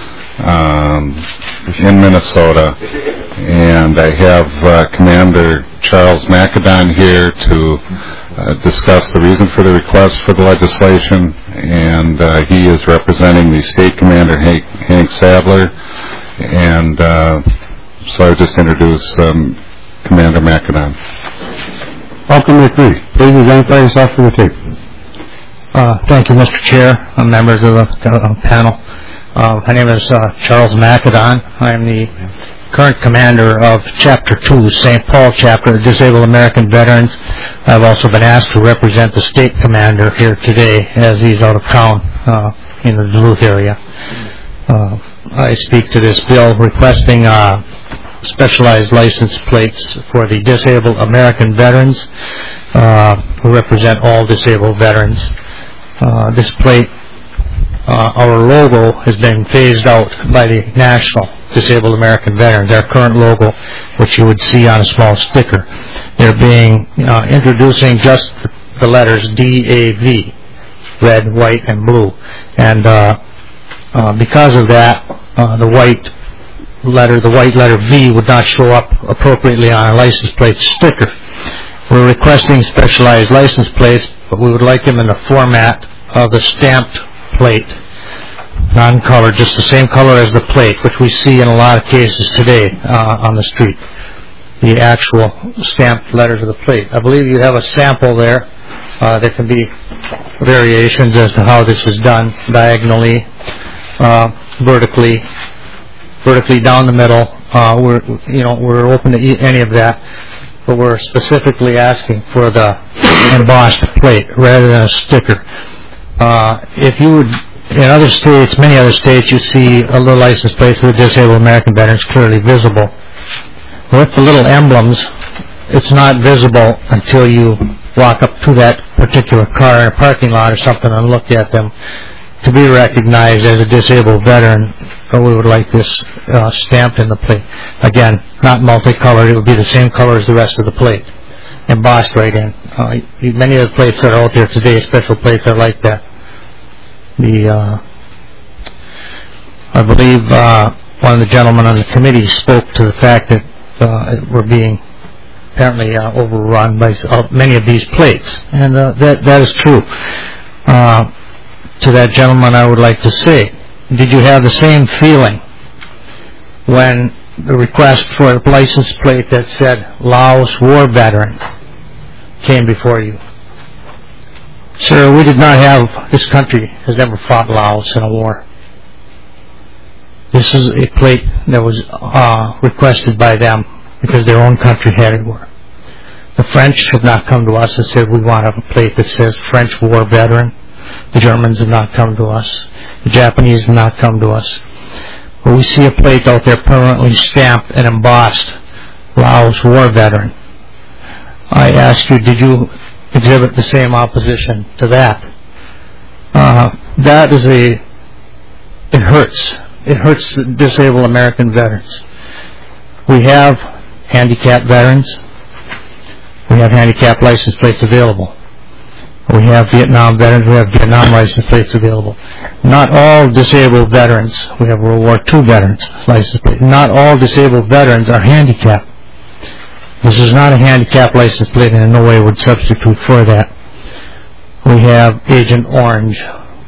um, in Minnesota. And I have uh, Commander Charles McAdon here to uh, discuss the reason for the request for the legislation, and uh, he is representing the State Commander Hank, Hank Sadler, and uh, so I would just introduce um, Commander McAdon. Welcome, McCree. Please identify yourself for the tape. Uh, thank you, Mister Chair, uh, members of the uh, panel. Uh, my name is uh, Charles McAdon. I am the current commander of Chapter two, Saint Paul Chapter of Disabled American Veterans. I've also been asked to represent the state commander here today as he's out of town uh, in the Duluth area. Uh, I speak to this bill requesting uh, specialized license plates for the disabled American veterans uh, who represent all disabled veterans. Uh, this plate, uh, our logo has been phased out by the National Disabled American Veterans, our current logo, which you would see on a small sticker. They're being uh, introducing just the letters D A V, red, white, and blue. And uh, uh, because of that, uh, the white letter, the white letter V would not show up appropriately on a license plate sticker. We're requesting specialized license plates, but we would like them in the format of the stamped plate, non-colored, just the same color as the plate, which we see in a lot of cases today uh, on the street, the actual stamped letters of the plate. I believe you have a sample there. Uh, there can be variations as to how this is done, diagonally, uh, vertically, vertically down the middle. Uh, we're, you know, we're open to e- any of that, but we're specifically asking for the embossed plate rather than a sticker. Uh, if you would, in other states, many other states, you see a little license plate for the disabled American veterans clearly visible. With the little emblems, it's not visible until you walk up to that particular car in a parking lot or something and look at them to be recognized as a disabled veteran. But we would like this uh, stamped in the plate. Again, not multicolored. It would be the same color as the rest of the plate, embossed right in. Uh, many of the plates that are out there today, special plates, are like that. The uh, I believe uh, one of the gentlemen on the committee spoke to the fact that uh, we're being apparently uh, overrun by uh, many of these plates, and uh, that that is true. Uh, to that gentleman, I would like to say, did you have the same feeling when the request for a license plate that said Laos War Veteran came before you? Sir, we did not have, this country has never fought Laos in a war. This is a plate that was uh, requested by them because their own country had a war. The French have not come to us and said we want a plate that says French War Veteran. The Germans have not come to us. The Japanese have not come to us. But we see a plate out there permanently stamped and embossed Laos War Veteran. I ask you, did you exhibit the same opposition to that? Uh, that is a, it hurts. It hurts the disabled American veterans. We have handicapped veterans. We have handicapped license plates available. We have Vietnam veterans. We have Vietnam license plates available. Not all disabled veterans, we have World War Two veterans license plates. Not all disabled veterans are handicapped. This is not a handicapped license plate and in no way would substitute for that. We have Agent Orange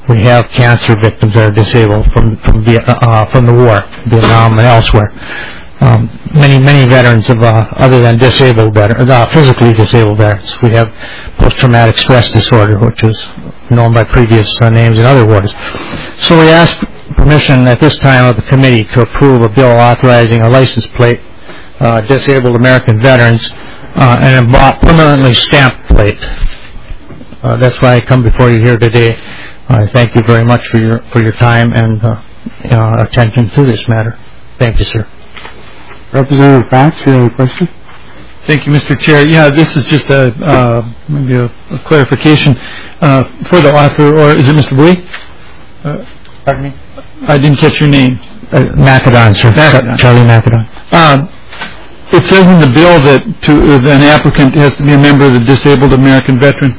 we have cancer victims that are disabled from from, uh, from the war, Vietnam and elsewhere. Um, many, many veterans of, uh, other than disabled veterans, uh, physically disabled veterans. We have post-traumatic stress disorder, which is known by previous uh, names in other wars. So we ask permission at this time of the committee to approve a bill authorizing a license plate, uh, disabled American veterans, uh, and a permanently stamped plate. Uh, that's why I come before you here today. I thank you very much for your for your time and uh, uh, attention to this matter. Thank you, sir. Representative Fox, you have a question? Thank you, Mister Chair. Yeah, this is just a uh, maybe a, a clarification uh, for the author, or is it Mister Bowie? Uh, Pardon me? I didn't catch your name. Uh, Macedon, sir. Macedon. Charlie Macedon. Um, it says in the bill that to, uh, an applicant has to be a member of the Disabled American Veterans.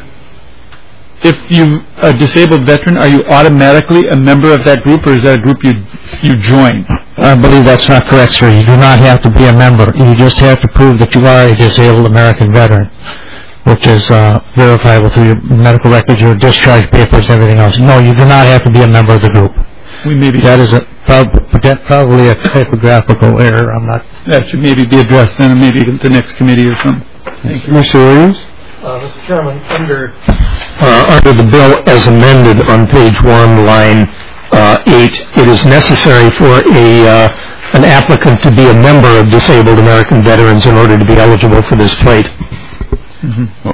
If you a disabled veteran, are you automatically a member of that group, or is that a group you you join? I believe that's not correct, sir. You do not have to be a member. You just have to prove that you are a disabled American veteran, which is uh, verifiable through your medical records, your discharge papers, everything else. No, you do not have to be a member of the group. We maybe that is a, prob- probably a typographical error. I'm not. That should maybe be addressed then, maybe at the next committee or something. Thank you, Mister Williams. Uh, Mister Chairman, under uh, under the bill as amended on page one, line uh, eight, it is necessary for a uh, an applicant to be a member of Disabled American Veterans in order to be eligible for this plate. Mm-hmm.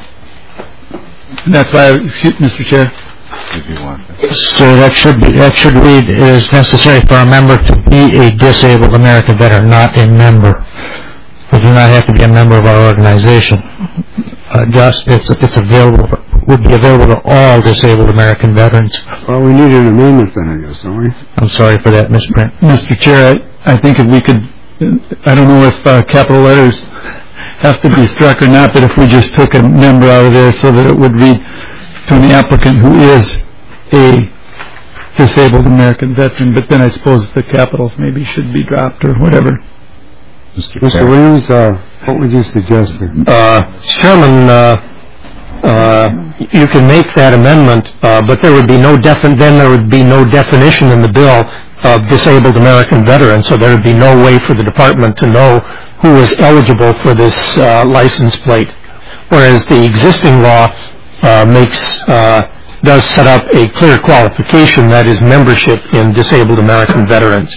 And that's why, excuse, Mister Chair. If you want. So that should be that should read: it is necessary for a member to be a disabled American veteran, not a member. You do not have to be a member of our organization. Uh, just it's it's available would be available to all disabled American veterans. Well, we need an amendment then, I guess, don't we? I'm sorry for that misprint, Mister Chair. I, I think if we could, I don't know if uh, capital letters have to be struck or not, but if we just took a member out of there so that it would read to an applicant who is a disabled American veteran, but then I suppose the capitals maybe should be dropped or whatever. Mister Mister Williams, uh, what would you suggest? Uh, Chairman, uh, uh, you can make that amendment, uh, but there would be no defin- then there would be no definition in the bill of disabled American veteran, so there would be no way for the department to know who is eligible for this uh, license plate. Whereas the existing law uh, makes uh, does set up a clear qualification, that is membership in Disabled American Veterans.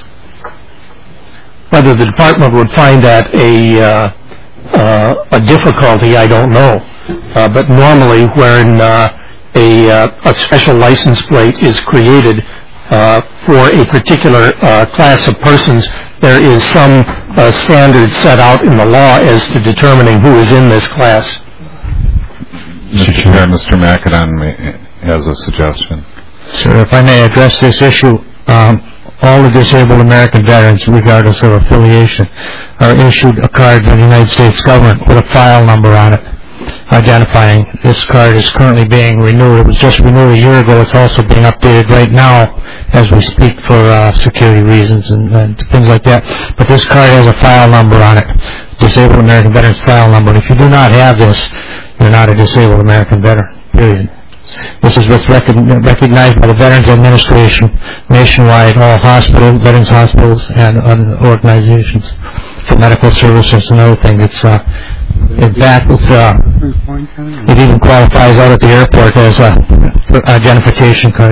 Whether the department would find that a uh, uh, a difficulty, I don't know. Uh, but normally, when uh, a, uh, a special license plate is created uh, for a particular uh, class of persons, there is some uh, standard set out in the law as to determining who is in this class. Mister Chair, Mister Macedon may, has a suggestion. Sir, if I may address this issue. Um, All the disabled American veterans, regardless of affiliation, are issued a card by the United States government with a file number on it, identifying this card is currently being renewed. It was just renewed a year ago. It's also being updated right now as we speak for uh, security reasons and, and things like that. But this card has a file number on it, Disabled American Veterans file number. And if you do not have this, you're not a disabled American veteran, period. This is what's recognized by the Veterans Administration nationwide, all hospitals, veterans hospitals, and uh, organizations for medical services and other things. It's, uh, in fact, it's, uh, it even qualifies out at the airport as a identification card.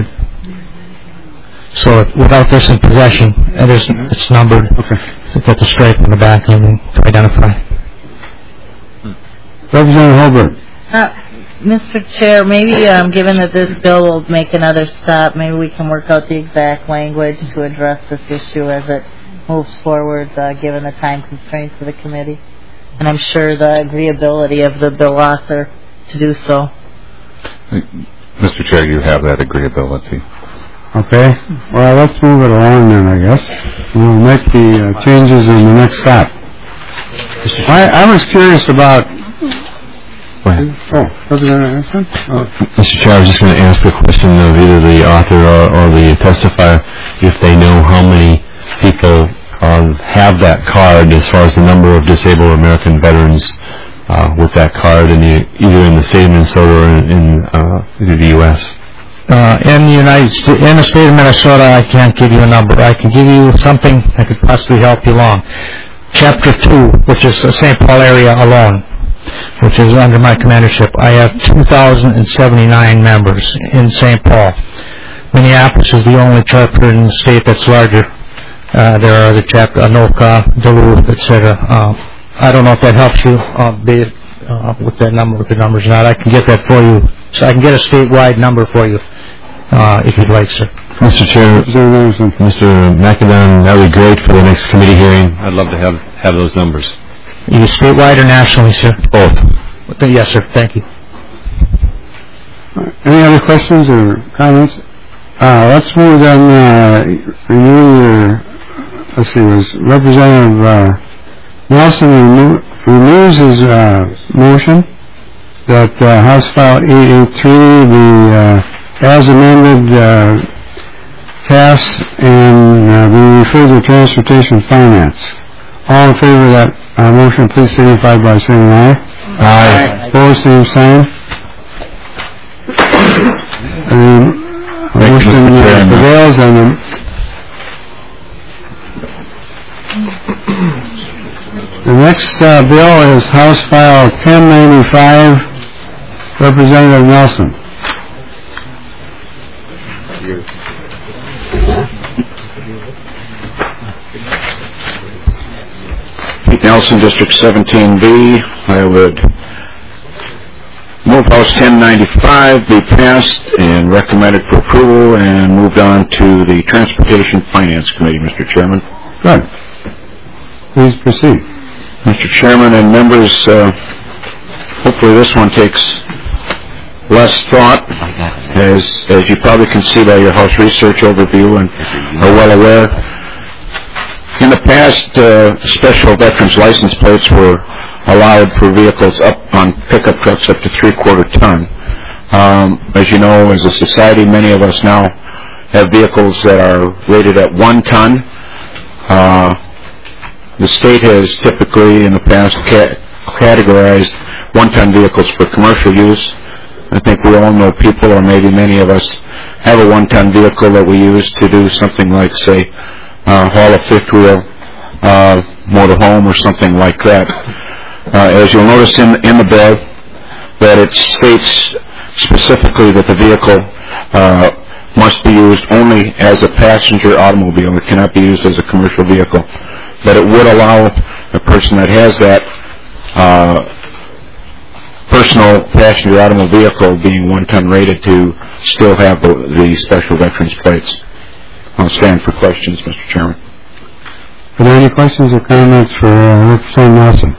So if, without this in possession, it is, it's numbered. Okay. It's got the stripe on the back and everything to identify. Representative Holbert. Uh, Mister Chair, maybe um, given that this bill will make another stop, maybe we can work out the exact language to address this issue as it moves forward, uh, given the time constraints of the committee. And I'm sure the agreeability of the bill author to do so. Mister Chair, you have that agreeability. Okay. Well, let's move it along then, I guess. We'll make the uh, changes in the next stop. I, I was curious about... Go ahead. Oh, President Anderson? Oh. Mister Chair, I was just going to ask the question of either the author or, or the testifier if they know how many people um, have that card as far as the number of disabled American veterans uh, with that card, in the, either in the state of Minnesota or in, in uh, the U S Uh, in the United States, in the state of Minnesota, I can't give you a number. I can give you something that could possibly help you along. Chapter two, which is the Saint Paul area alone, which is under my commandership, I have two thousand seventy-nine members in Saint Paul. Minneapolis is the only chapter in the state that's larger. Uh, there are other chapters, Anoka, Duluth, et cetera. Uh, I don't know if that helps you, uh, be it, uh, with that number, with the numbers or not. I can get that for you. So I can get a statewide number for you, uh, if you'd like, sir. Mister Chair, Mister McAdon, that would be great for the next committee hearing. I'd love to have, have those numbers. Either statewide or nationally, sir? Both. Yes, sir. Thank you. Any other questions or comments? Uh, let's move on, uh, renew your, let's see, was Representative, uh, Nelson renew, renews his, uh, motion that, uh, House File eight eighty-three be, uh, as amended, uh, passed and, uh, be referred to Transportation Finance. All in favor of that, uh, motion, please signify by saying aye. Aye. Opposed, same sign. The motion uh, prevails on the The next uh, bill is House File ten ninety-five, Representative Nelson. Pete Nelson, District seventeen B. I would move House ten ninety-five be passed and recommended for approval and moved on to the Transportation Finance Committee, Mister Chairman. Good. Please proceed. Mister Chairman and members, uh, hopefully this one takes less thought, as as you probably can see by your House research overview and are well aware. In the past, uh, special veterans license plates were allowed for vehicles up on pickup trucks up to three-quarter ton. Um, as you know, as a society, many of us now have vehicles that are rated at one ton. Uh, the state has typically, in the past, ca- categorized one-ton vehicles for commercial use. I think we all know people, or maybe many of us, have a one-ton vehicle that we use to do something like, say, uh, haul a fifth-wheel uh, motorhome or something like that. Uh, as you'll notice in, in the bill, that it states specifically that the vehicle uh, must be used only as a passenger automobile. It cannot be used as a commercial vehicle. But it would allow a person that has that uh, personal passenger automobile vehicle being one-ton rated to still have the, the special veterans plates. I'll stand for questions, Mister Chairman. Are there any questions or comments for uh, Representative Nelson?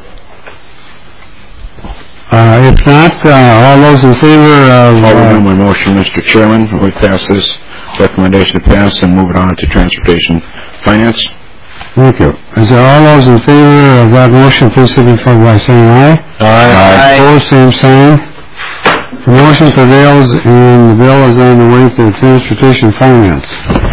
Uh, if not, uh, all those in favor of... I'll renew my motion, Mister Chairman. We pass this recommendation to pass and move it on to Transportation Finance. Thank you. Is there all those in favor of that motion, please signify by saying aye. Aye. Aye. Opposed, same sign. The motion prevails and the bill is on the way to Transportation Finance.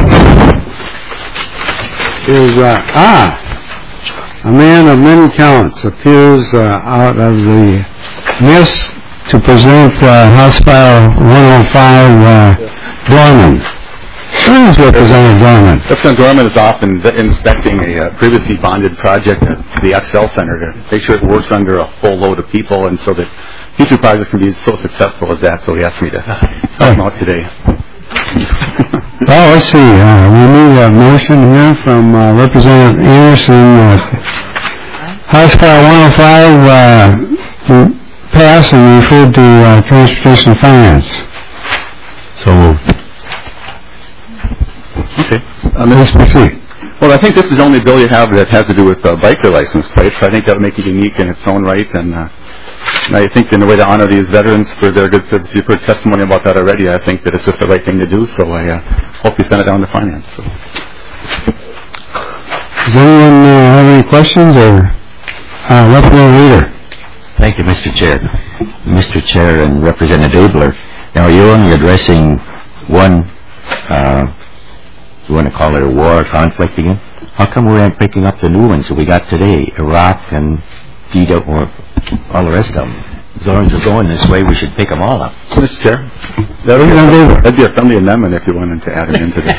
Is, uh, ah, a man of many talents appears uh, out of the mist to present uh, House File one oh five, uh, Dorman. Who's Representative Dorman? Representative Dorman is off in, inspecting a uh, previously bonded project at the Excel Center to make sure it works under a full load of people and so that future projects can be so successful as that, so he asked me to help him out today. Well, let's see. Uh, we need a motion here from uh, Representative Anderson. Uh, House File one oh five uh, pass and referred to uh, Transportation Finance. So moved. Okay. Um, Let's proceed. Well, I think this is the only bill you have that has to do with uh, biker license plates. I think that would make it unique in its own right, and, uh, and I think in a way to honor these veterans for their good service. You've heard testimony about that already. I think that it's just the right thing to do, so I uh, hope you send it down to Finance. So. Does anyone uh, have any questions, or uh, Representative Leader? Thank you, Mister Chair. Mister Chair and Representative Abler, now you're only addressing one, uh, you want to call it a war or conflict again? How come we aren't picking up the new ones that we got today, Iraq and D W, or all the rest of them? As long as we're going this way, we should pick them all up. Mister Chair, that'd be, a, that'd be a friendly amendment if you wanted to add it into this.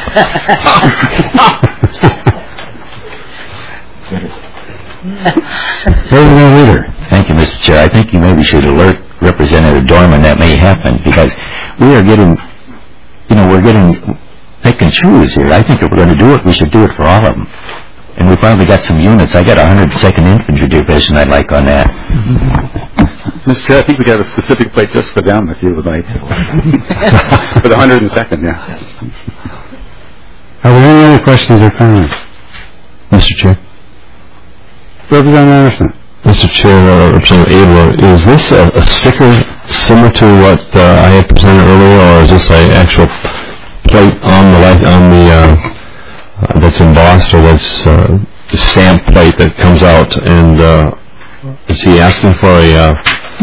Representative Leader. Thank you, Mister Chair. I think you maybe should alert Representative Dorman that may happen because we are getting, you know, we're getting pick and choose here. I think if we're going to do it, we should do it for all of them. And we finally got some units. I got a one hundred second Infantry Division I'd like on that. Mister Chair, I think we got a specific plate just for them if you would like. For the one hundred second, yeah. Are there any other questions or comments? Mister Chair. Representative Anderson. Mister Chair, uh, Representative Abler, is this a, a sticker similar to what uh, I had presented earlier, or is this an actual plate on the light, on the uh, uh, that's embossed, or that's uh, the stamp plate that comes out? And uh, is he asking for a uh,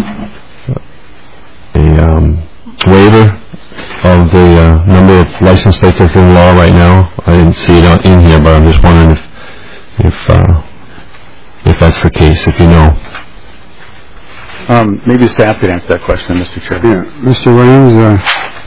a um, waiver of the uh, number of license plates that's in law right now? I didn't see it out in here, but I'm just wondering if if uh, if that's the case, if you know. Um, maybe staff could answer that question, Mister Chair. Yeah, Mister Williams. Uh,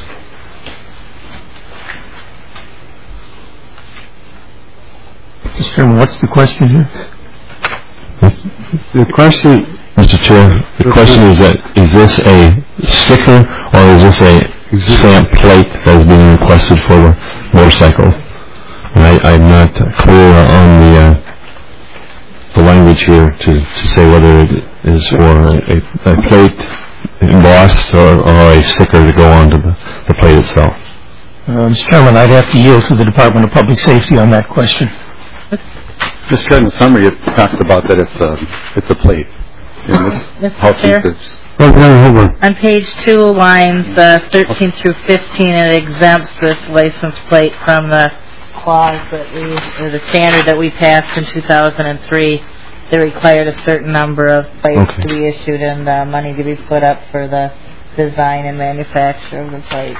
Mister Chairman, what's the question here? The question, Mister Chair, the question is that is this a sticker or is this a stamp plate that is being requested for the motorcycle? And I, I'm not clear on the uh, the language here to, to say whether it is for a, a plate embossed or, or a sticker to go onto the, the plate itself. Uh, Mister Chairman, I'd have to yield to the Department of Public Safety on that question. Mister Chair, in the summary, it talks about that it's a it's a plate. In this Mister Chair? On page two, lines uh, thirteen through fifteen, it exempts this license plate from the clause that we, or the standard that we passed in two thousand three. They required a certain number of plates Okay. to be issued and uh, money to be put up for the design and manufacture of the plate.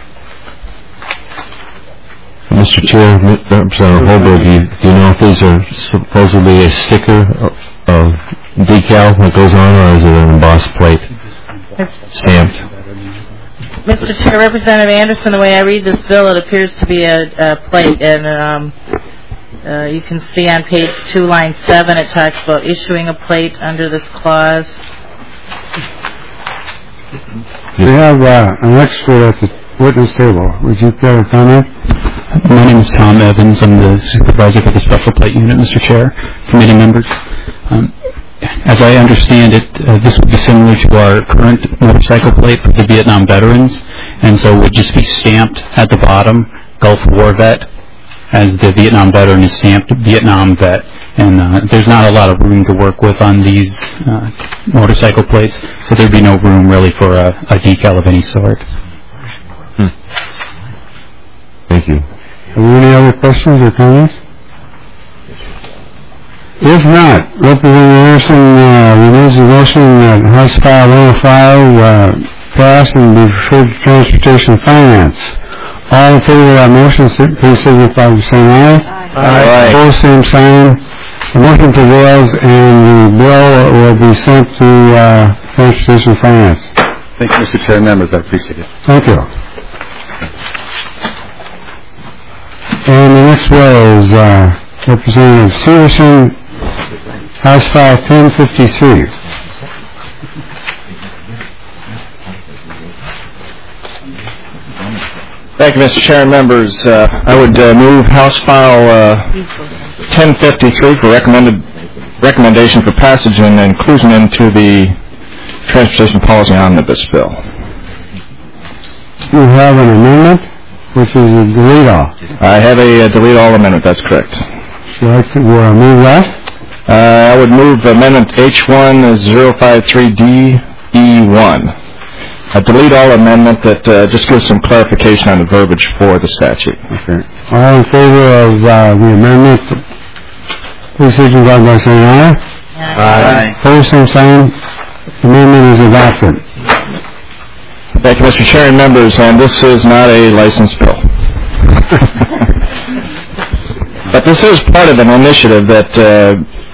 Mister Chair, Representative Holberg, do you, do you know if these are supposedly a sticker of, of decal that goes on, or is it an embossed plate, stamped? Mister Chair, Representative Anderson, the way I read this bill, it appears to be a, a plate, and um, uh, you can see on page two, line seven, it talks about issuing a plate under this clause. we have uh, an expert at the witness table. Would you care to comment? My name is Tom Evans. I'm the supervisor for the Special Plate Unit, Mister Chair, committee members. Um, as I understand it, uh, this would be similar to our current motorcycle plate for the Vietnam veterans, and so would just be stamped at the bottom, Gulf War Vet, as the Vietnam veteran is stamped Vietnam Vet. And uh, there's not a lot of room to work with on these uh, motorcycle plates, so there'd be no room really for a, a decal of any sort. Hmm. Thank you. Are there any other questions or comments? If not, Representative Anderson uh, renews the motion that House File one oh five uh, pass and be referred to Transportation Finance. All in favor of that motion, please signify by saying aye. Aye. Aye. Opposed, same sign. The motion prevails and the bill will be sent to uh, Transportation Finance. Thank you, Mister Chair and members. I appreciate it. Thank you. And the next bill is uh, Representative Severson, House File ten fifty-three. Thank you, Mister Chair and members. Uh, I would uh, move House File uh, ten fifty-three for recommended recommendation for passage and inclusion into the Transportation Policy Omnibus Bill. You have an amendment, which is a delete all. I have a, a delete all amendment. That's correct. Would you like to uh, move that? Uh, I would move Amendment H one zero five three D E one. A delete all amendment that uh, just gives some clarification on the verbiage for the statute. Okay. All in favor of uh, the amendment, please signify by saying aye. Aye. Opposed, same sign. The amendment is adopted. Thank you, Mister Chair and members, and this is not a license bill. But this is part of an initiative that uh,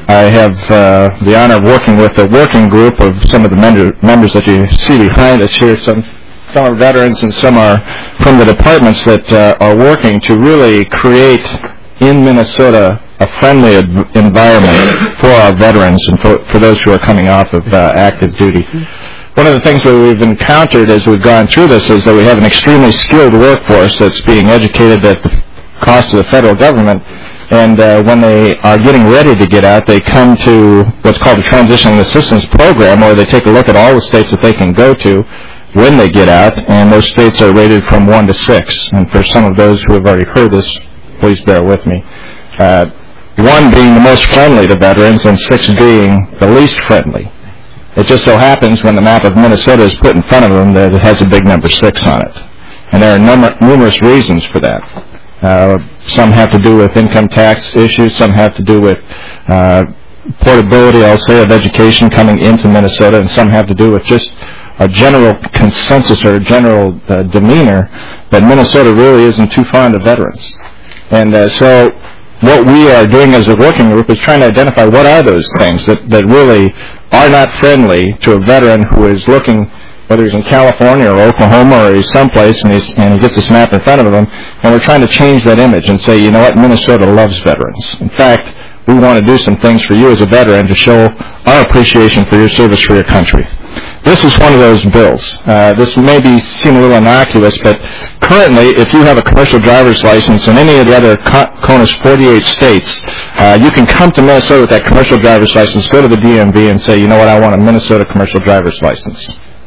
I have uh, the honor of working with a working group of some of the member, members that you see behind us here. Some, some are veterans and some are from the departments that uh, are working to really create in Minnesota a friendly ad- environment for our veterans and for, for those who are coming off of uh, active duty. One of the things that we've encountered as we've gone through this is that we have an extremely skilled workforce that's being educated at the cost of the federal government, and uh, when they are getting ready to get out, they come to what's called a transitioning assistance program, where they take a look at all the states that they can go to when they get out, and those states are rated from one to six. And for some of those who have already heard this, please bear with me. Uh, one being the most friendly to veterans, and six being the least friendly. It just so happens when the map of Minnesota is put in front of them that it has a big number six on it. And there are num- numerous reasons for that. Uh, some have to do with income tax issues, some have to do with uh, portability, I'll say, of education coming into Minnesota, and some have to do with just a general consensus or a general uh, demeanor that Minnesota really isn't too fond of veterans. And uh, so what we are doing as a working group is trying to identify what are those things that, that really are not friendly to a veteran who is looking, whether he's in California or Oklahoma or he's someplace and, he's, and he gets this map in front of him, and we're trying to change that image and say, you know what, Minnesota loves veterans. In fact, we want to do some things for you as a veteran to show our appreciation for your service for your country. This is one of those bills. Uh, this may be seem a little innocuous, but currently, if you have a commercial driver's license in any of the other CONUS forty-eight states, uh, you can come to Minnesota with that commercial driver's license, go to the D M V and say, you know what, I want a Minnesota commercial driver's license.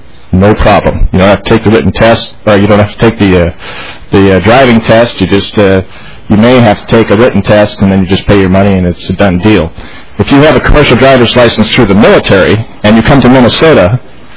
No problem. You don't have to take the written test, or you don't have to take the uh, the uh, driving test. You just uh, you may have to take a written test, and then you just pay your money, and it's a done deal. If you have a commercial driver's license through the military, and you come to Minnesota,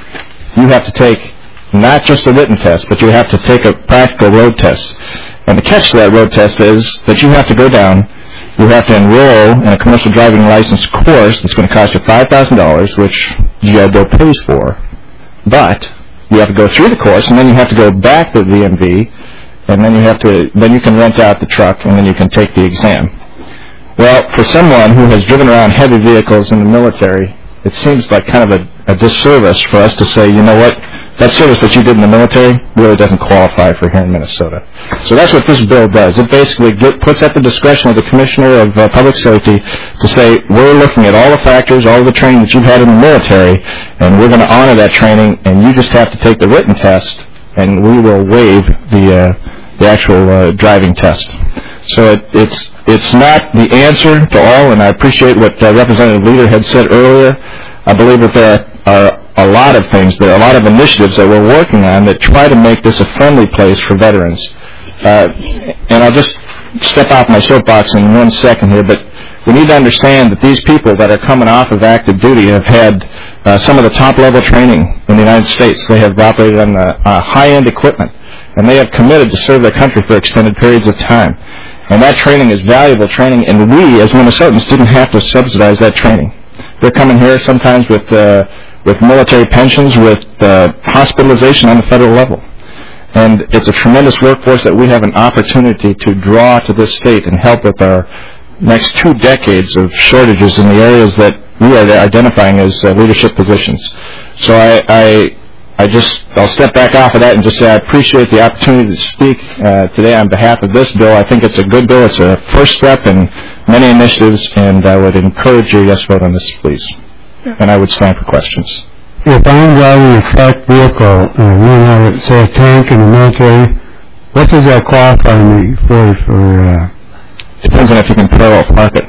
you have to take not just a written test, but you have to take a practical road test. And the catch to that road test is that you have to go down, you have to enroll in a commercial driving license course that's going to cost you five thousand dollars, which G I Bill pays for. But you have to go through the course, and then you have to go back to the D M V, and then you have to then you can rent out the truck, and then you can take the exam. Well, for someone who has driven around heavy vehicles in the military, it seems like kind of a, a disservice for us to say, you know what, that service that you did in the military really doesn't qualify for here in Minnesota. So that's what this bill does. It basically get, puts at the discretion of the Commissioner of uh, Public Safety to say, we're looking at all the factors, all the training that you've had in the military, and we're going to honor that training, and you just have to take the written test, and we will waive the uh, the actual uh, driving test. So it, it's it's not the answer to all, and I appreciate what uh, Representative Leader had said earlier. I believe that there are a lot of things, there are a lot of initiatives that we're working on that try to make this a friendly place for veterans. Uh, and I'll just step off my soapbox in one second here, but we need to understand that these people that are coming off of active duty have had uh, some of the top-level training in the United States. They have operated on the, uh, high-end equipment, and they have committed to serve their country for extended periods of time. And that training is valuable training, and we, as Minnesotans, didn't have to subsidize that training. They're coming here sometimes with uh, with military pensions, with uh, hospitalization on the federal level. And it's a tremendous workforce that we have an opportunity to draw to this state and help with our next two decades of shortages in the areas that we are identifying as uh, leadership positions. So I, I I just, I'll step back off of that and just say I appreciate the opportunity to speak uh, today on behalf of this bill. I think it's a good bill. It's a first step in many initiatives, and I would encourage your yes vote on this, please. And I would stand for questions. If I'm driving a truck vehicle, and we have, say, a tank in the military, what does that qualify me for? for uh... Depends on if you can parallel park it.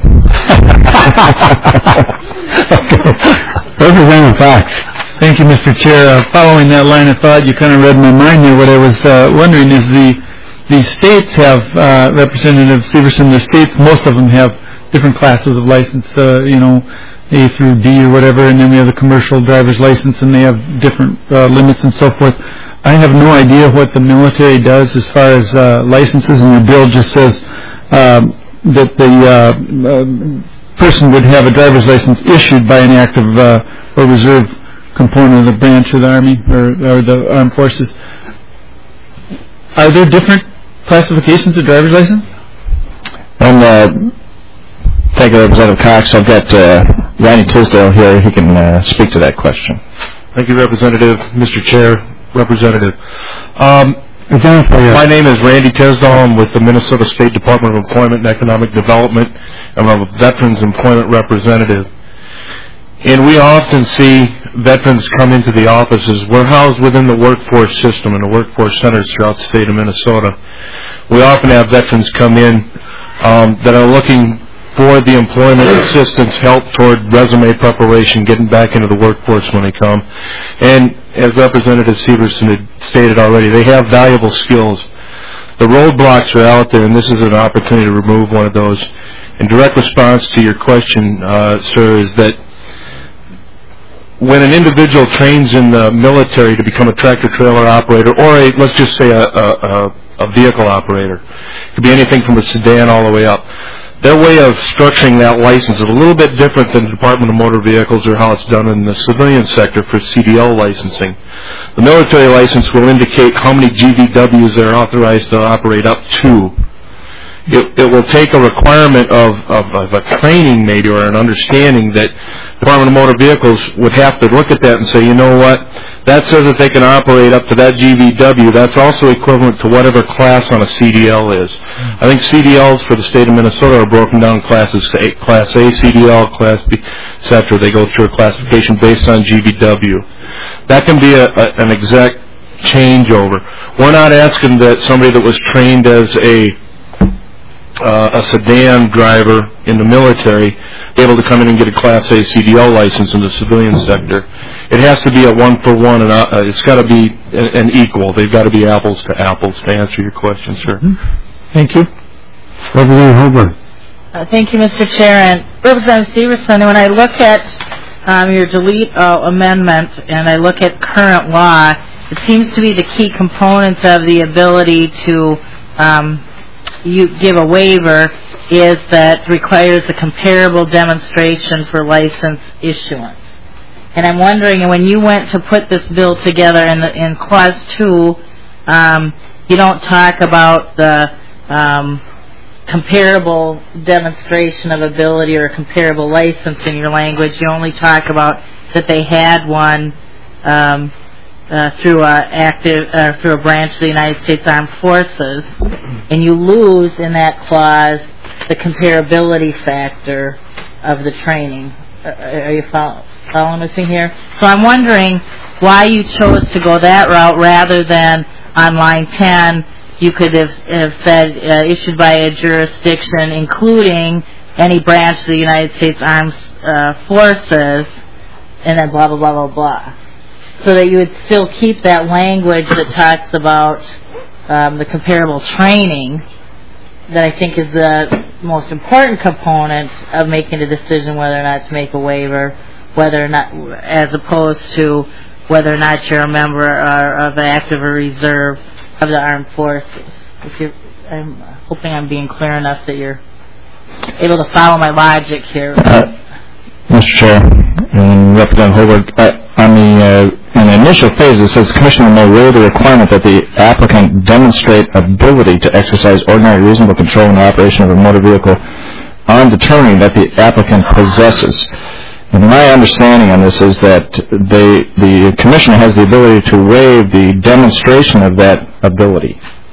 Okay. Representative Fox. Thank you, Mister Chair. Uh, following that line of thought, you kind of read my mind there. What I was uh, wondering is the the states have, uh, Representative Severson, the states, most of them have different classes of license, uh, you know, A through D or whatever, and then we have the commercial driver's license, and they have different uh, limits and so forth. I have no idea what the military does as far as uh, licenses, and the bill just says um, that the uh, uh, person would have a driver's license issued by an active uh, or reserve component of the branch of the Army or, or the Armed Forces. Are there different classifications of driver's license? And uh, Thank you, Representative Cox. I'll get uh, Randy Tisdale here. He can uh, speak to that question. Thank you, Representative. Mister Chair, Representative. Um, my name is Randy Tisdale. I'm with the Minnesota State Department of Employment and Economic Development. I'm a Veterans Employment Representative. And we often see veterans come into the offices. We're housed within the workforce system and the workforce centers throughout the state of Minnesota. We often have veterans come in um, that are looking for the employment assistance, help toward resume preparation, getting back into the workforce when they come. And as Representative Severson had stated already, they have valuable skills. The roadblocks are out there, and this is an opportunity to remove one of those. In direct response to your question, uh, sir, is that when an individual trains in the military to become a tractor-trailer operator, or a, let's just say a, a, a vehicle operator, it could be anything from a sedan all the way up, their way of structuring that license is a little bit different than the Department of Motor Vehicles or how it's done in the civilian sector for C D L licensing. The military license will indicate how many G V Ws they're authorized to operate up to. It, it will take a requirement of, of, of a training maybe or an understanding that the Department of Motor Vehicles would have to look at that and say, you know what, that says that they can operate up to that G V W. That's also equivalent to whatever class on a C D L is. I think C D Ls for the state of Minnesota are broken down classes, Class A C D L, Class B, et cetera. They go through a classification based on G V W. That can be a, a, an exact changeover. We're not asking that somebody that was trained as a Uh, a sedan driver in the military be able to come in and get a Class A C D L license in the civilian sector. It has to be a one for one, and uh, it's got to be an, an equal. They've got to be apples to apples. To answer your question, sir. Thank you, Representative Holbrook. Uh, thank you, Mister Chair, and Representative Severson. When I look at um, your delete uh, amendment and I look at current law, it seems to be the key components of the ability to um, you give a waiver is that requires a comparable demonstration for license issuance. And I'm wondering, when you went to put this bill together in, the, in Clause two, um, you don't talk about the um, comparable demonstration of ability or comparable license in your language. You only talk about that they had one um, Uh, through a active uh, through a branch of the United States Armed Forces, and you lose in that clause the comparability factor of the training. Uh, are you follow, following with me here? So I'm wondering why you chose to go that route rather than on line ten you could have, have said uh, issued by a jurisdiction including any branch of the United States Armed uh, Forces, and then blah blah blah blah blah. So that you would still keep that language that talks about um, the comparable training that I think is the most important component of making a decision whether or not to make a waiver, whether or not, as opposed to whether or not you're a member or, of active or reserve of the armed forces. If you're, I'm hoping I'm being clear enough that you're able to follow my logic here. Uh, Mister Chair, and Representative Holbrook, uh, on the uh, in the initial phase, it says the Commissioner may waive the requirement that the applicant demonstrate ability to exercise ordinary reasonable control in the operation of a motor vehicle on determining that the applicant possesses. And my understanding on this is that they, the Commissioner has the ability to waive the demonstration of that ability.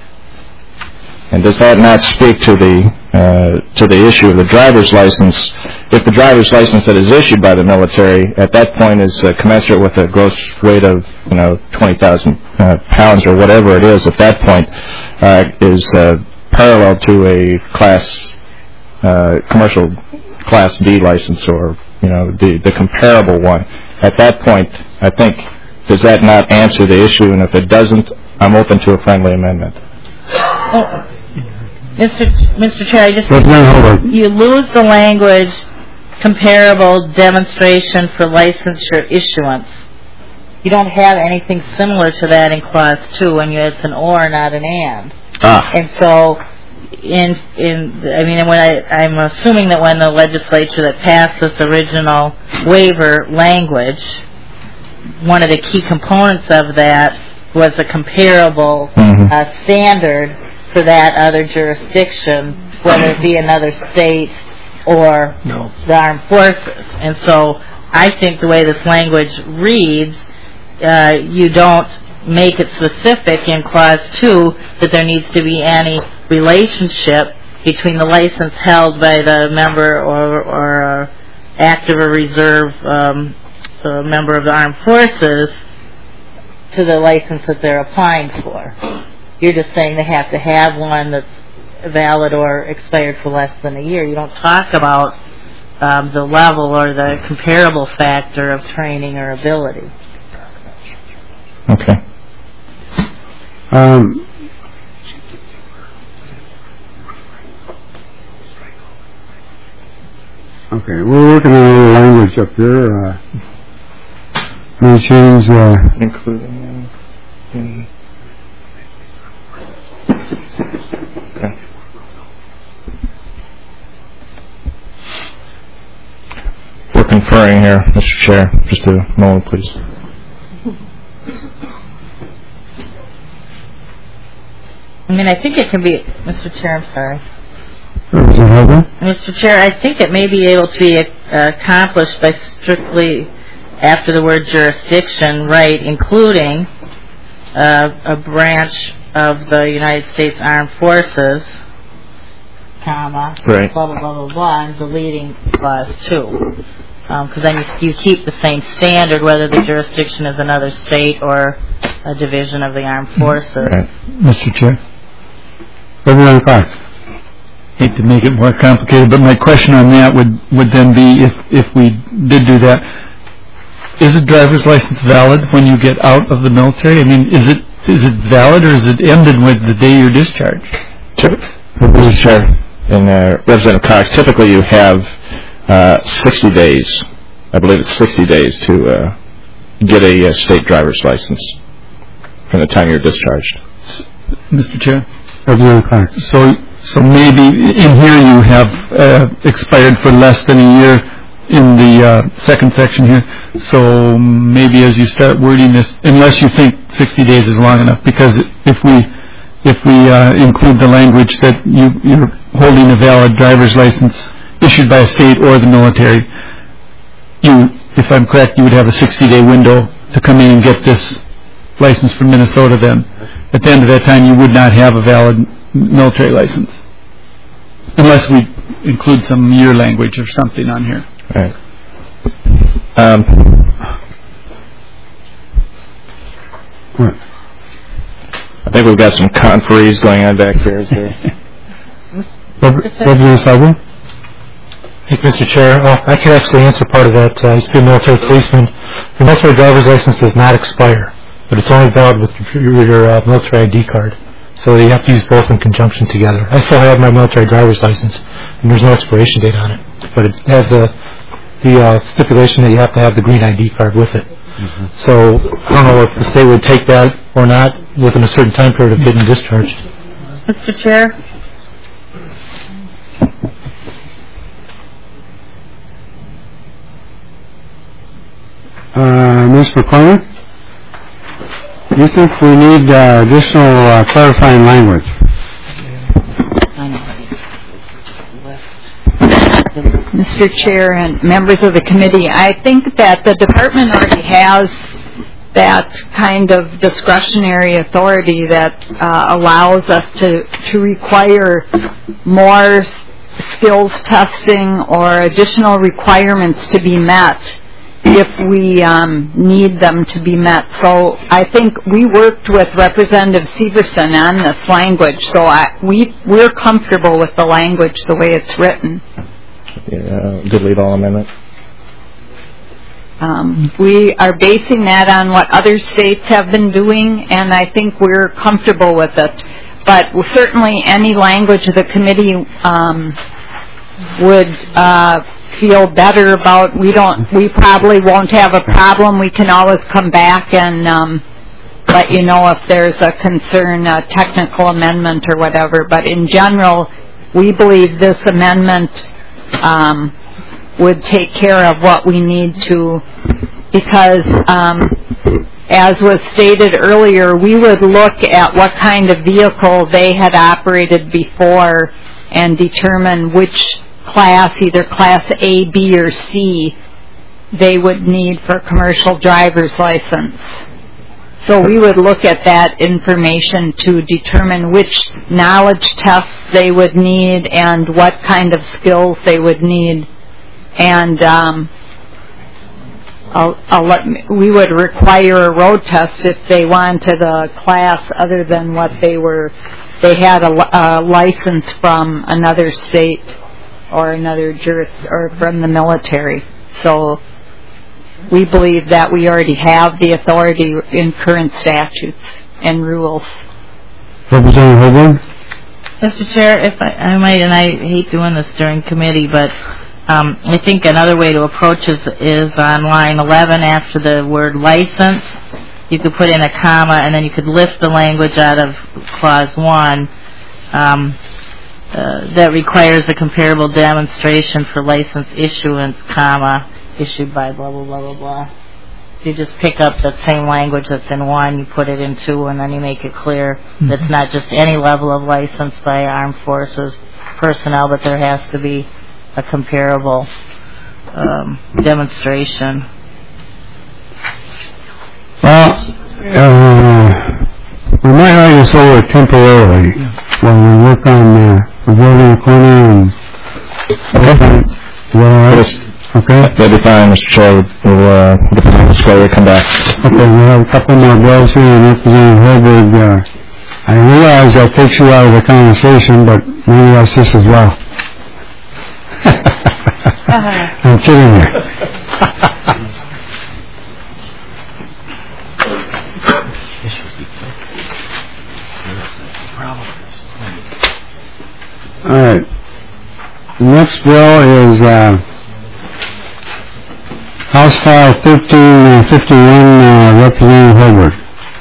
And does that not speak to the uh, to the issue of the driver's license? If the driver's license that is issued by the military at that point is uh, commensurate with a gross weight of you know twenty thousand uh, pounds or whatever it is at that point, uh, is uh, parallel to a class uh, commercial class D license or you know the the comparable one. At that point, I think does that not answer the issue? And if it doesn't, I'm open to a friendly amendment. Oh. Mister Mister Chair, I just you lose the language comparable demonstration for licensure issuance. You don't have anything similar to that in Clause two, and it's an or, not an and. Ah. And so, in in I mean, when I, I'm assuming that when the legislature that passed this original waiver language, one of the key components of that was a comparable mm-hmm. uh, standard for that other jurisdiction, whether it be another state or No. the armed forces. And so I think the way this language reads, uh, you don't make it specific in Clause two that there needs to be any relationship between the license held by the member or, or uh, active or reserve um, uh, member of the armed forces to the license that they're applying for. You're just saying they have to have one that's valid or expired for less than a year. You don't talk about um, the level or the comparable factor of training or ability. Okay. Um, okay, we're working on a little language up here. Uh, may change, uh, including in, in okay. We're conferring here, Mister Chair. Just a moment, please. I mean, I think it can be, Mister Chair, I'm sorry. Mister Chair, I think it may be able to be uh, accomplished by strictly, after the word jurisdiction, right, including uh, a branch of the United States Armed Forces, comma, right. blah, blah, blah, blah, blah, and deleting Clause two. Because um, then you, you keep the same standard whether the jurisdiction is another state or a division of the armed forces. Right. Mister Chair? Representative Clark. Hate to make it more complicated, but my question on that would, would then be, if, if we did do that, is a driver's license valid when you get out of the military? I mean, is it is it valid or is it ended with the day you're discharged? Mister Chair and uh, Representative Cox, typically you have uh, sixty days. I believe it's sixty days to uh, get a uh, state driver's license from the time you're discharged. Mister Chair? Representative Clark. So, so maybe in here you have uh, expired for less than a year in the uh, second section here. So maybe as you start wording this, unless you think sixty days is long enough, because if we if we uh, include the language that you, you're holding a valid driver's license issued by a state or the military, you, if I'm correct, you would have a sixty-day window to come in and get this license from Minnesota then. At the end of that time, you would not have a valid military license, unless we include some year language or something on here. Right. Um, I think we've got some conferees going on back there. Is there? Representative Sauber? Thank you, Mister Chair. Well, I can actually answer part of that. Uh, I used to be a military policeman. Your military driver's license does not expire, but it's only valid with your, your uh, military I D card. So you have to use both in conjunction together. I still have my military driver's license, and there's no expiration date on it, but it has a, the uh, stipulation that you have to have the green I D card with it. Mm-hmm. So I don't know if the state would take that or not within a certain time period of getting discharged. Mister Chair? Uh, Miz McCormick? Do you think we need uh, additional uh, clarifying language? Mister Chair and members of the committee, I think that the department already has that kind of discretionary authority that uh, allows us to, to require more skills testing or additional requirements to be met if we um, need them to be met. So I think we worked with Representative Severson on this language, so I, we, we're comfortable with the language the way it's written. Yeah, good lead all amendment. Um, we are basing that on what other states have been doing, and I think we're comfortable with it. But certainly any language the committee um, would uh, feel better about, we don't. We probably won't have a problem. We can always come back and um, let you know if there's a concern, a technical amendment or whatever. But in general, we believe this amendment um, would take care of what we need to, because um, as was stated earlier, we would look at what kind of vehicle they had operated before and determine which class, either Class A, B, or C, they would need for commercial driver's license. So we would look at that information to determine which knowledge tests they would need and what kind of skills they would need. And um, I'll, I'll let me, we would require a road test if they wanted a class other than what they were, they had a, a license from another state or another juris, or from the military. So we believe that we already have the authority in current statutes and rules. Representative Hoburn? Mister Chair, if I, I might, and I hate doing this during committee, but um, I think another way to approach is, is on line eleven after the word license. You could put in a comma, and then you could lift the language out of clause one. Um, uh, that requires a comparable demonstration for license issuance, comma, issued by blah, blah, blah, blah, blah. You just pick up that same language that's in one, you put it in two, and then you make it clear mm-hmm. that it's not just any level of license by armed forces personnel, but there has to be a comparable um, demonstration. Well, uh, we might write this over temporarily while we work on uh, rebuilding the corner and... Okay. Is that all right? Okay. That'll be fine, Mister Chair. We'll uh, get the final square, come back. Okay, we have a couple more bills here, and Representative Holberg, uh, I realize that takes you out of the conversation, but maybe that's this as well. uh-huh. I'm kidding you. All right. The next bill is uh, House File thirteen fifty-one, uh, Representative Holberg.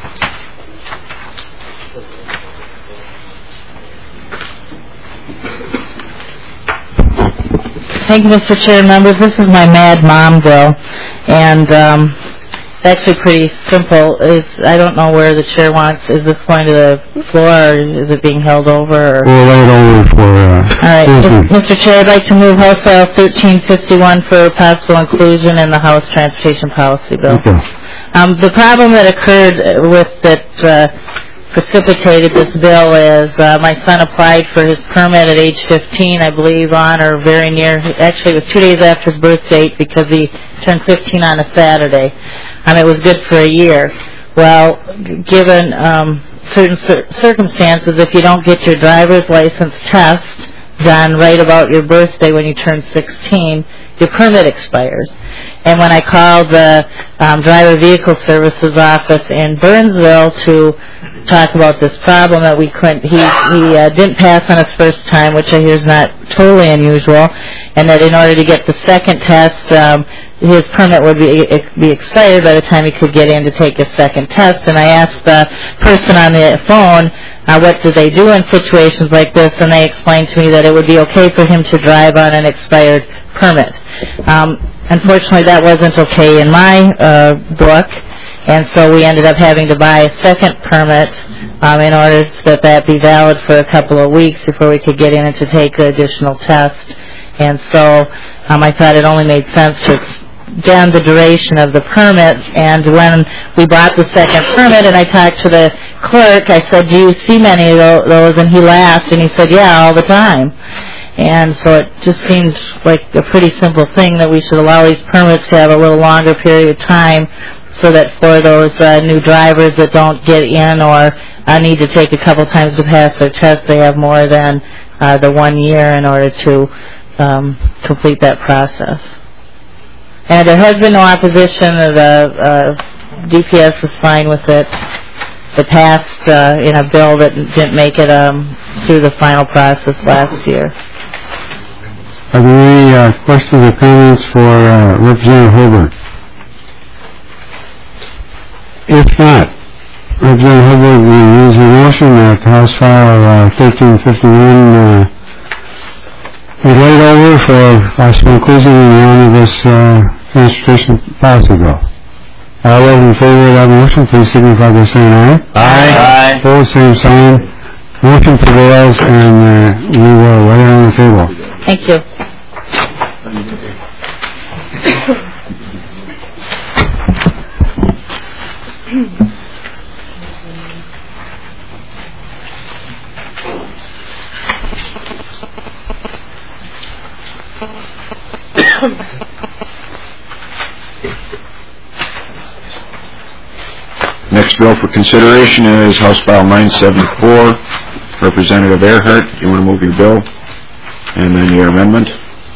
Thank you, Mister Chair. Members, this is my Mad Mom bill, and um, it's actually pretty simple. It's, I don't know where the chair wants. Is this going to the floor, or is it being held over? Or? We'll lay it over for... Uh, All right. Mister Chair, I'd like to move House File thirteen fifty-one for possible inclusion in the House Transportation Policy Bill. Okay. Um, the problem that occurred with that uh, precipitated this bill is uh, my son applied for his permit at age fifteen, I believe, on or very near. Actually, it was two days after his birth date because he turned fifteen on a Saturday. Um, it was good for a year. Well, given um, certain cir- circumstances, if you don't get your driver's license test done right about your birthday when you turn sixteen, your permit expires. And when I called the um, Driver Vehicle Services office in Burnsville to talk about this problem that we couldn't, he, he uh, didn't pass on his first time, which I hear is not totally unusual, and that in order to get the second test, um, his permit would be, be expired by the time he could get in to take his second test. And I asked the person on the phone, uh, what do they do in situations like this, and they explained to me that it would be okay for him to drive on an expired permit. Um, unfortunately, that wasn't okay in my uh, book, and so we ended up having to buy a second permit um, in order that that be valid for a couple of weeks before we could get in and to take an additional test. And so um, I thought it only made sense to extend the duration of the permit. And when we bought the second permit and I talked to the clerk, I said, do you see many of those? And he laughed and he said, yeah, all the time. And so it just seemed like a pretty simple thing that we should allow these permits to have a little longer period of time so that for those uh, new drivers that don't get in or uh, need to take a couple times to pass their test, they have more than uh, the one year in order to um, complete that process. And there has been no opposition. The uh, D P S is fine with it. It passed uh, in a bill that didn't make it um, through the final process last year. Are there any uh, questions or comments for uh, Representative Holberg? If not, Representative Holberg will use a motion that House File uh, thirteen fifty-one uh, be laid over for possible inclusion in the omnibus uh, transportation policy bill. All those in favor of that motion, please signify by saying aye. Aye. Aye. Opposed, same sign. Motion prevails, and uh, we will lay it on the table. Thank you. Next bill for consideration is House File nine seventy-four. Representative Earhart, you want to move your bill and then your amendment?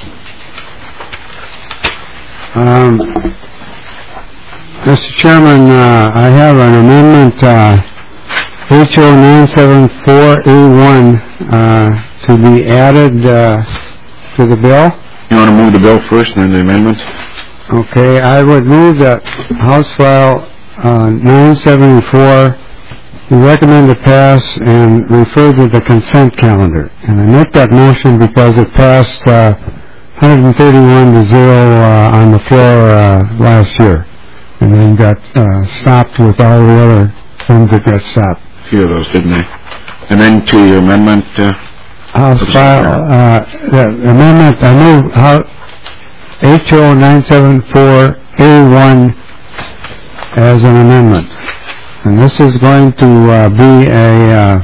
Um, Mister Chairman, uh, I have an amendment, uh, H O nine seventy-four A one, uh, to be added uh, to the bill. You want to move the bill first and then the amendment? Okay, I would move that House File uh, nine seventy-four be recommended to pass and refer to the consent calendar. And I make that motion because it passed uh, one hundred thirty-one to zero uh, on the floor uh, last year, and then got uh, stopped with all the other things that got stopped. A few of those, didn't they? And then to your amendment. Uh, House File uh, the amendment. I move House H O nine seventy-four A one as an amendment. And this is going to uh, be a uh,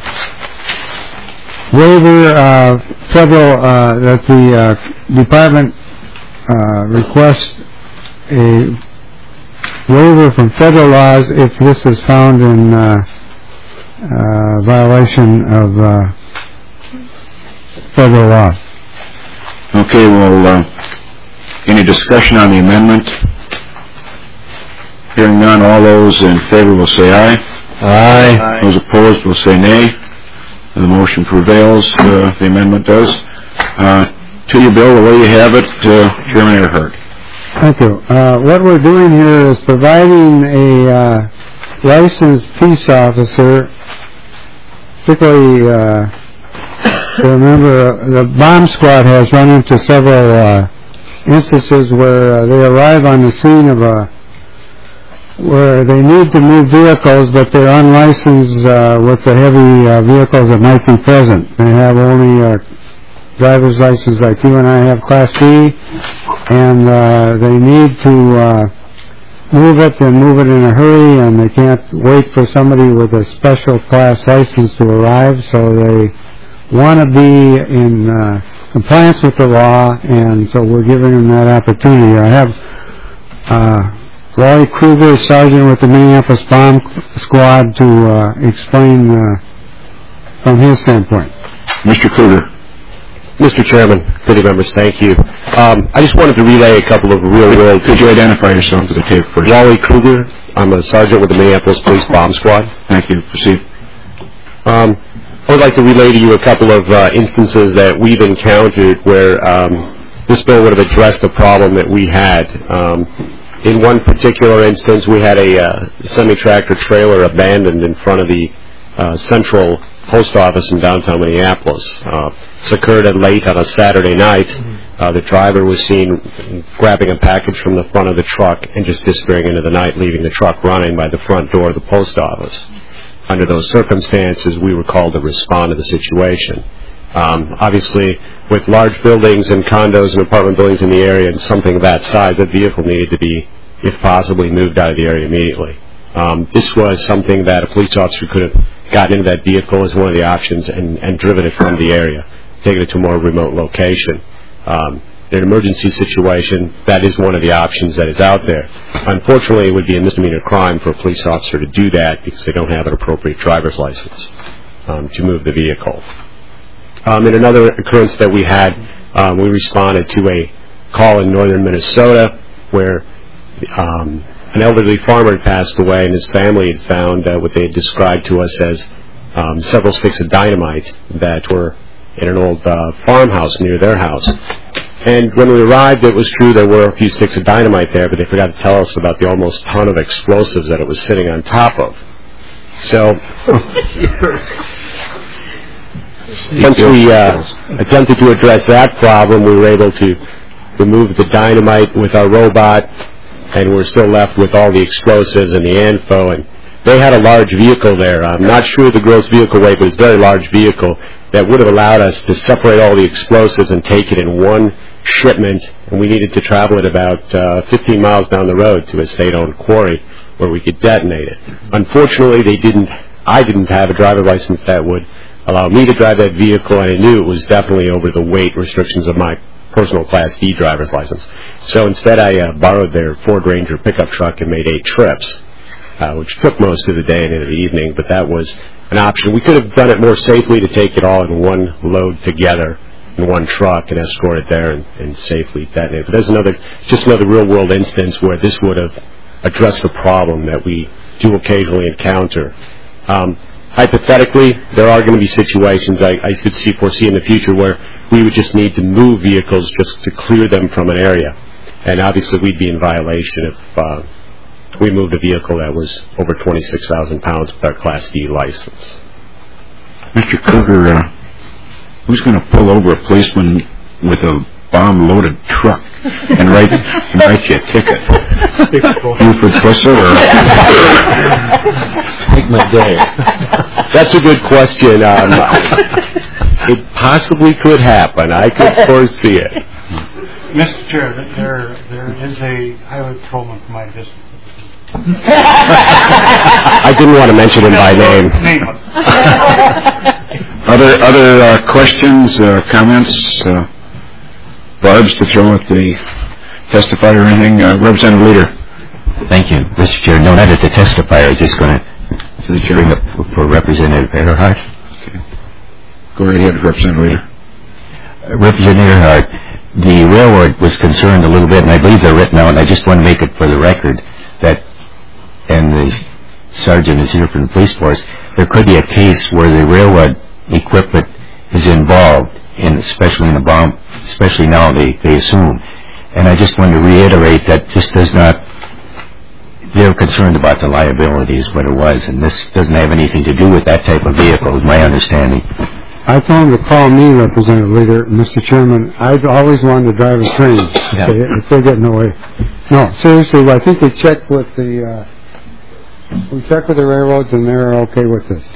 waiver uh, federal uh, that the uh, department uh, requests a waiver from federal laws if this is found in uh, uh, violation of uh, federal law. Okay, well, uh, any discussion on the amendment? Hearing none, all those in favor will say aye. Aye. Aye. Those opposed will say nay. And the motion prevails. Uh, the amendment does. Uh, to your bill, the way you have it, uh, Chairman Earhart. Thank you. Uh, what we're doing here is providing a uh, licensed peace officer, particularly, uh, remember, the bomb squad has run into several uh, instances where uh, they arrive on the scene of a where they need to move vehicles, but they're unlicensed uh, with the heavy uh, vehicles that might be present. They have only a driver's license like you and I have, Class B, and uh, they need to uh, move it and move it in a hurry, and they can't wait for somebody with a special class license to arrive, so they want to be in uh, compliance with the law, and so we're giving them that opportunity. I have uh, Roy Kruger, Sergeant with the Minneapolis Bomb Squad, to uh, explain uh, from his standpoint. Mister Kruger. Mister Chairman, committee members, thank you. Um, I just wanted to relay a couple of real-world... Could you identify yourself for the tape first? Wally Kruger. I'm a sergeant with the Minneapolis Police Bomb Squad. Thank you. Proceed. Um, I would like to relay to you a couple of uh, instances that we've encountered where um, this bill would have addressed a problem that we had. Um, in one particular instance, we had a uh, semi-tractor trailer abandoned in front of the uh, central post office in downtown Minneapolis. Uh, this occurred at late on a Saturday night. Uh, the driver was seen grabbing a package from the front of the truck and just disappearing into the night, leaving the truck running by the front door of the post office. Under those circumstances, we were called to respond to the situation. Um, obviously, with large buildings and condos and apartment buildings in the area and something of that size, that vehicle needed to be, if possibly, moved out of the area immediately. Um, this was something that a police officer could have gotten into that vehicle as one of the options and, and driven it from the area, taken it to a more remote location. Um, in an emergency situation, that is one of the options that is out there. Unfortunately, it would be a misdemeanor crime for a police officer to do that because they don't have an appropriate driver's license um, to move the vehicle. Um, in another occurrence that we had, um, we responded to a call in northern Minnesota where um, an elderly farmer had passed away and his family had found uh, what they had described to us as um, several sticks of dynamite that were in an old uh, farmhouse near their house. And when we arrived, it was true there were a few sticks of dynamite there, but they forgot to tell us about the almost ton of explosives that it was sitting on top of. So, once we uh, attempted to address that problem, we were able to remove the dynamite with our robot, and we're still left with all the explosives and the ANFO. And they had a large vehicle there. I'm not sure the gross vehicle weight, but it's a very large vehicle that would have allowed us to separate all the explosives and take it in one shipment, and we needed to travel it about uh, fifteen miles down the road to a state-owned quarry where we could detonate it. Unfortunately, they didn't. I didn't have a driver license that would allow me to drive that vehicle, and I knew it was definitely over the weight restrictions of my personal Class D driver's license. So instead, I uh, borrowed their Ford Ranger pickup truck and made eight trips, uh, which took most of the day and into the evening, but that was an option. We could have done it more safely to take it all in one load together in one truck and escort it there and, and safely detonate it. But there's another, just another real-world instance where this would have addressed the problem that we do occasionally encounter. Um, hypothetically, there are going to be situations I, I could see foresee in the future where we would just need to move vehicles just to clear them from an area, and obviously we'd be in violation if uh, we moved a vehicle that was over twenty-six thousand pounds with our Class D license. Mister Kruger, uh, who's going to pull over a policeman with a bomb-loaded truck and write, and write you a ticket? Buford Twistle or Take my day. That's a good question. Um, it possibly could happen. I could foresee it. Mister Chair, there there is a highway patrolman from my district. I didn't want to mention him by name. Other other uh, questions, uh, comments, uh, barbs to throw at the testifier or anything? Uh, Representative Leader. Thank you, Mister Chair. No, not at the testifier. I was just going to bring up for Representative Earhart. Okay. Go right ahead, Representative Leader. Uh, Representative Earhart, the railroad was concerned a little bit, and I believe they're written out, and I just want to make it for the record that, and the sergeant is here from the police force, there could be a case where the railroad equipment is involved, in, especially in a bomb, especially now they, they assume. And I just want to reiterate that this does not, they're concerned about the liability is what it was, and this doesn't have anything to do with that type of vehicle, is my understanding. I told him to call me, Representative Leader. Mister Chairman, I've always wanted to drive a train Yeah. if, they, if they're getting away. No, seriously, I think we checked with the, uh, we checked with the railroads and they're okay with this.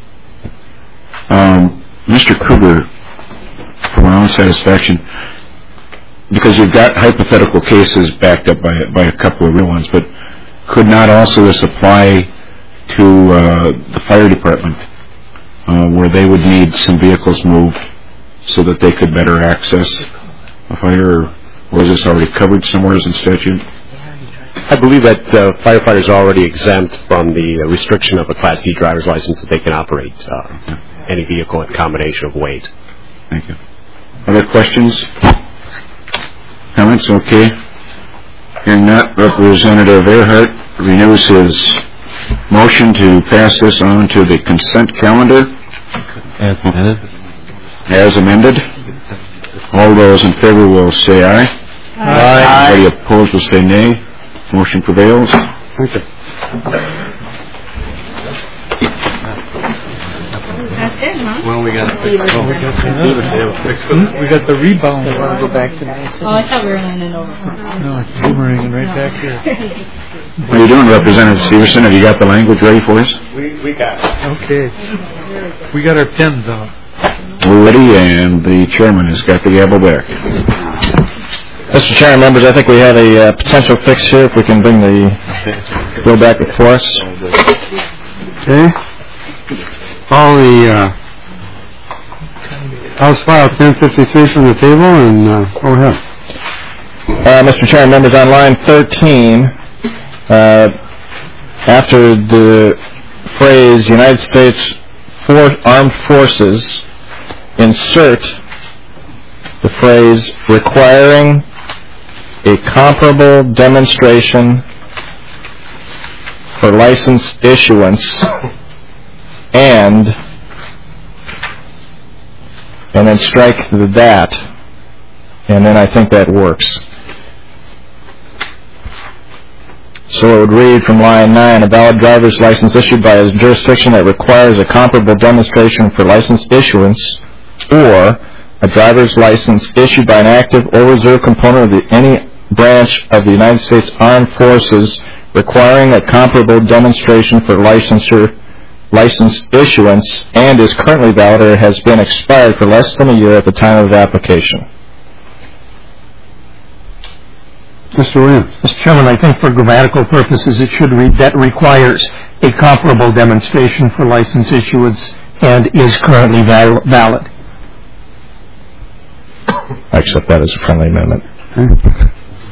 Um, Mister Kruger, for my own satisfaction, because you've got hypothetical cases backed up by, by a couple of real ones, but could not also this apply to uh, the fire department, uh, where they would need some vehicles moved so that they could better access a fire, or, or is this already covered somewhere in statute? I believe that uh, firefighters are already exempt from the uh, restriction of a Class D driver's license that they can operate uh, any vehicle in combination of weight. Thank you. Other questions? Comments? Okay. Hearing not, Representative Earhart renews his motion to pass this on to the consent calendar. As amended. As amended. All those in favor will say aye. Aye. Anybody opposed will say nay. Motion prevails. Thank you. That's it, huh? Well, we got to fix it. Oh, we got the, we got the rebound. You want to go back to that? Oh, I thought we were landing over. No, it's boomeranging right back here. How are you doing, Representative Stevenson? Have you got the language ready for us? We, we got it. Okay. We got our pens out. We're ready, and the chairman has got the gavel back. Mister Chairman, members, I think we have a uh, potential fix here if we can bring the bill back before us. Okay. Call the uh, House File ten fifty-three from the table and uh, go ahead. Uh, Mister Chairman, members, on line thirteen, uh, after the phrase United States For- Armed Forces, insert the phrase requiring a comparable demonstration for license issuance and and then strike the that, and then I think that works. So it would read from line nine, a valid driver's license issued by a jurisdiction that requires a comparable demonstration for license issuance, or a driver's license issued by an active or reserve component of the, any branch of the United States Armed Forces requiring a comparable demonstration for licensure, license issuance and is currently valid or has been expired for less than a year at the time of application. Mister Williams. Mister Chairman, I think for grammatical purposes it should read that requires a comparable demonstration for license issuance and is currently val- valid. I accept that as a friendly amendment. Okay.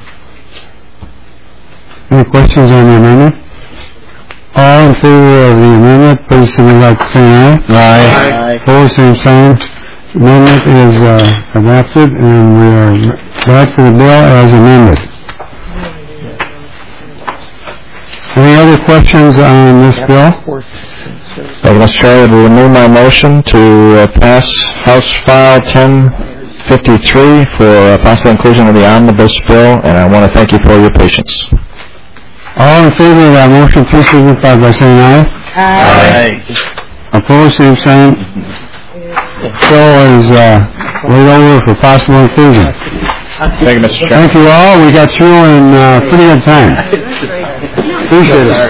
Any questions on the amendment? All in favor of the amendment, please signify by saying aye. Aye. Aye. Opposed, same sign. Amendment is uh, adopted, and we are back to the bill as amended. Any other questions on this bill? Thank you, Mister Chair. I will renew my motion to uh, pass House File ten fifty-three for uh, possible inclusion of the omnibus bill, and I want to thank you for your patience. All in favor of that motion, please signify by saying aye. Aye. Aye. Opposed, same sign. Bill is uh, laid over for possible inclusion. Thank you, Mister Chair. Thank you all. We got through in uh, pretty good time. Appreciate it.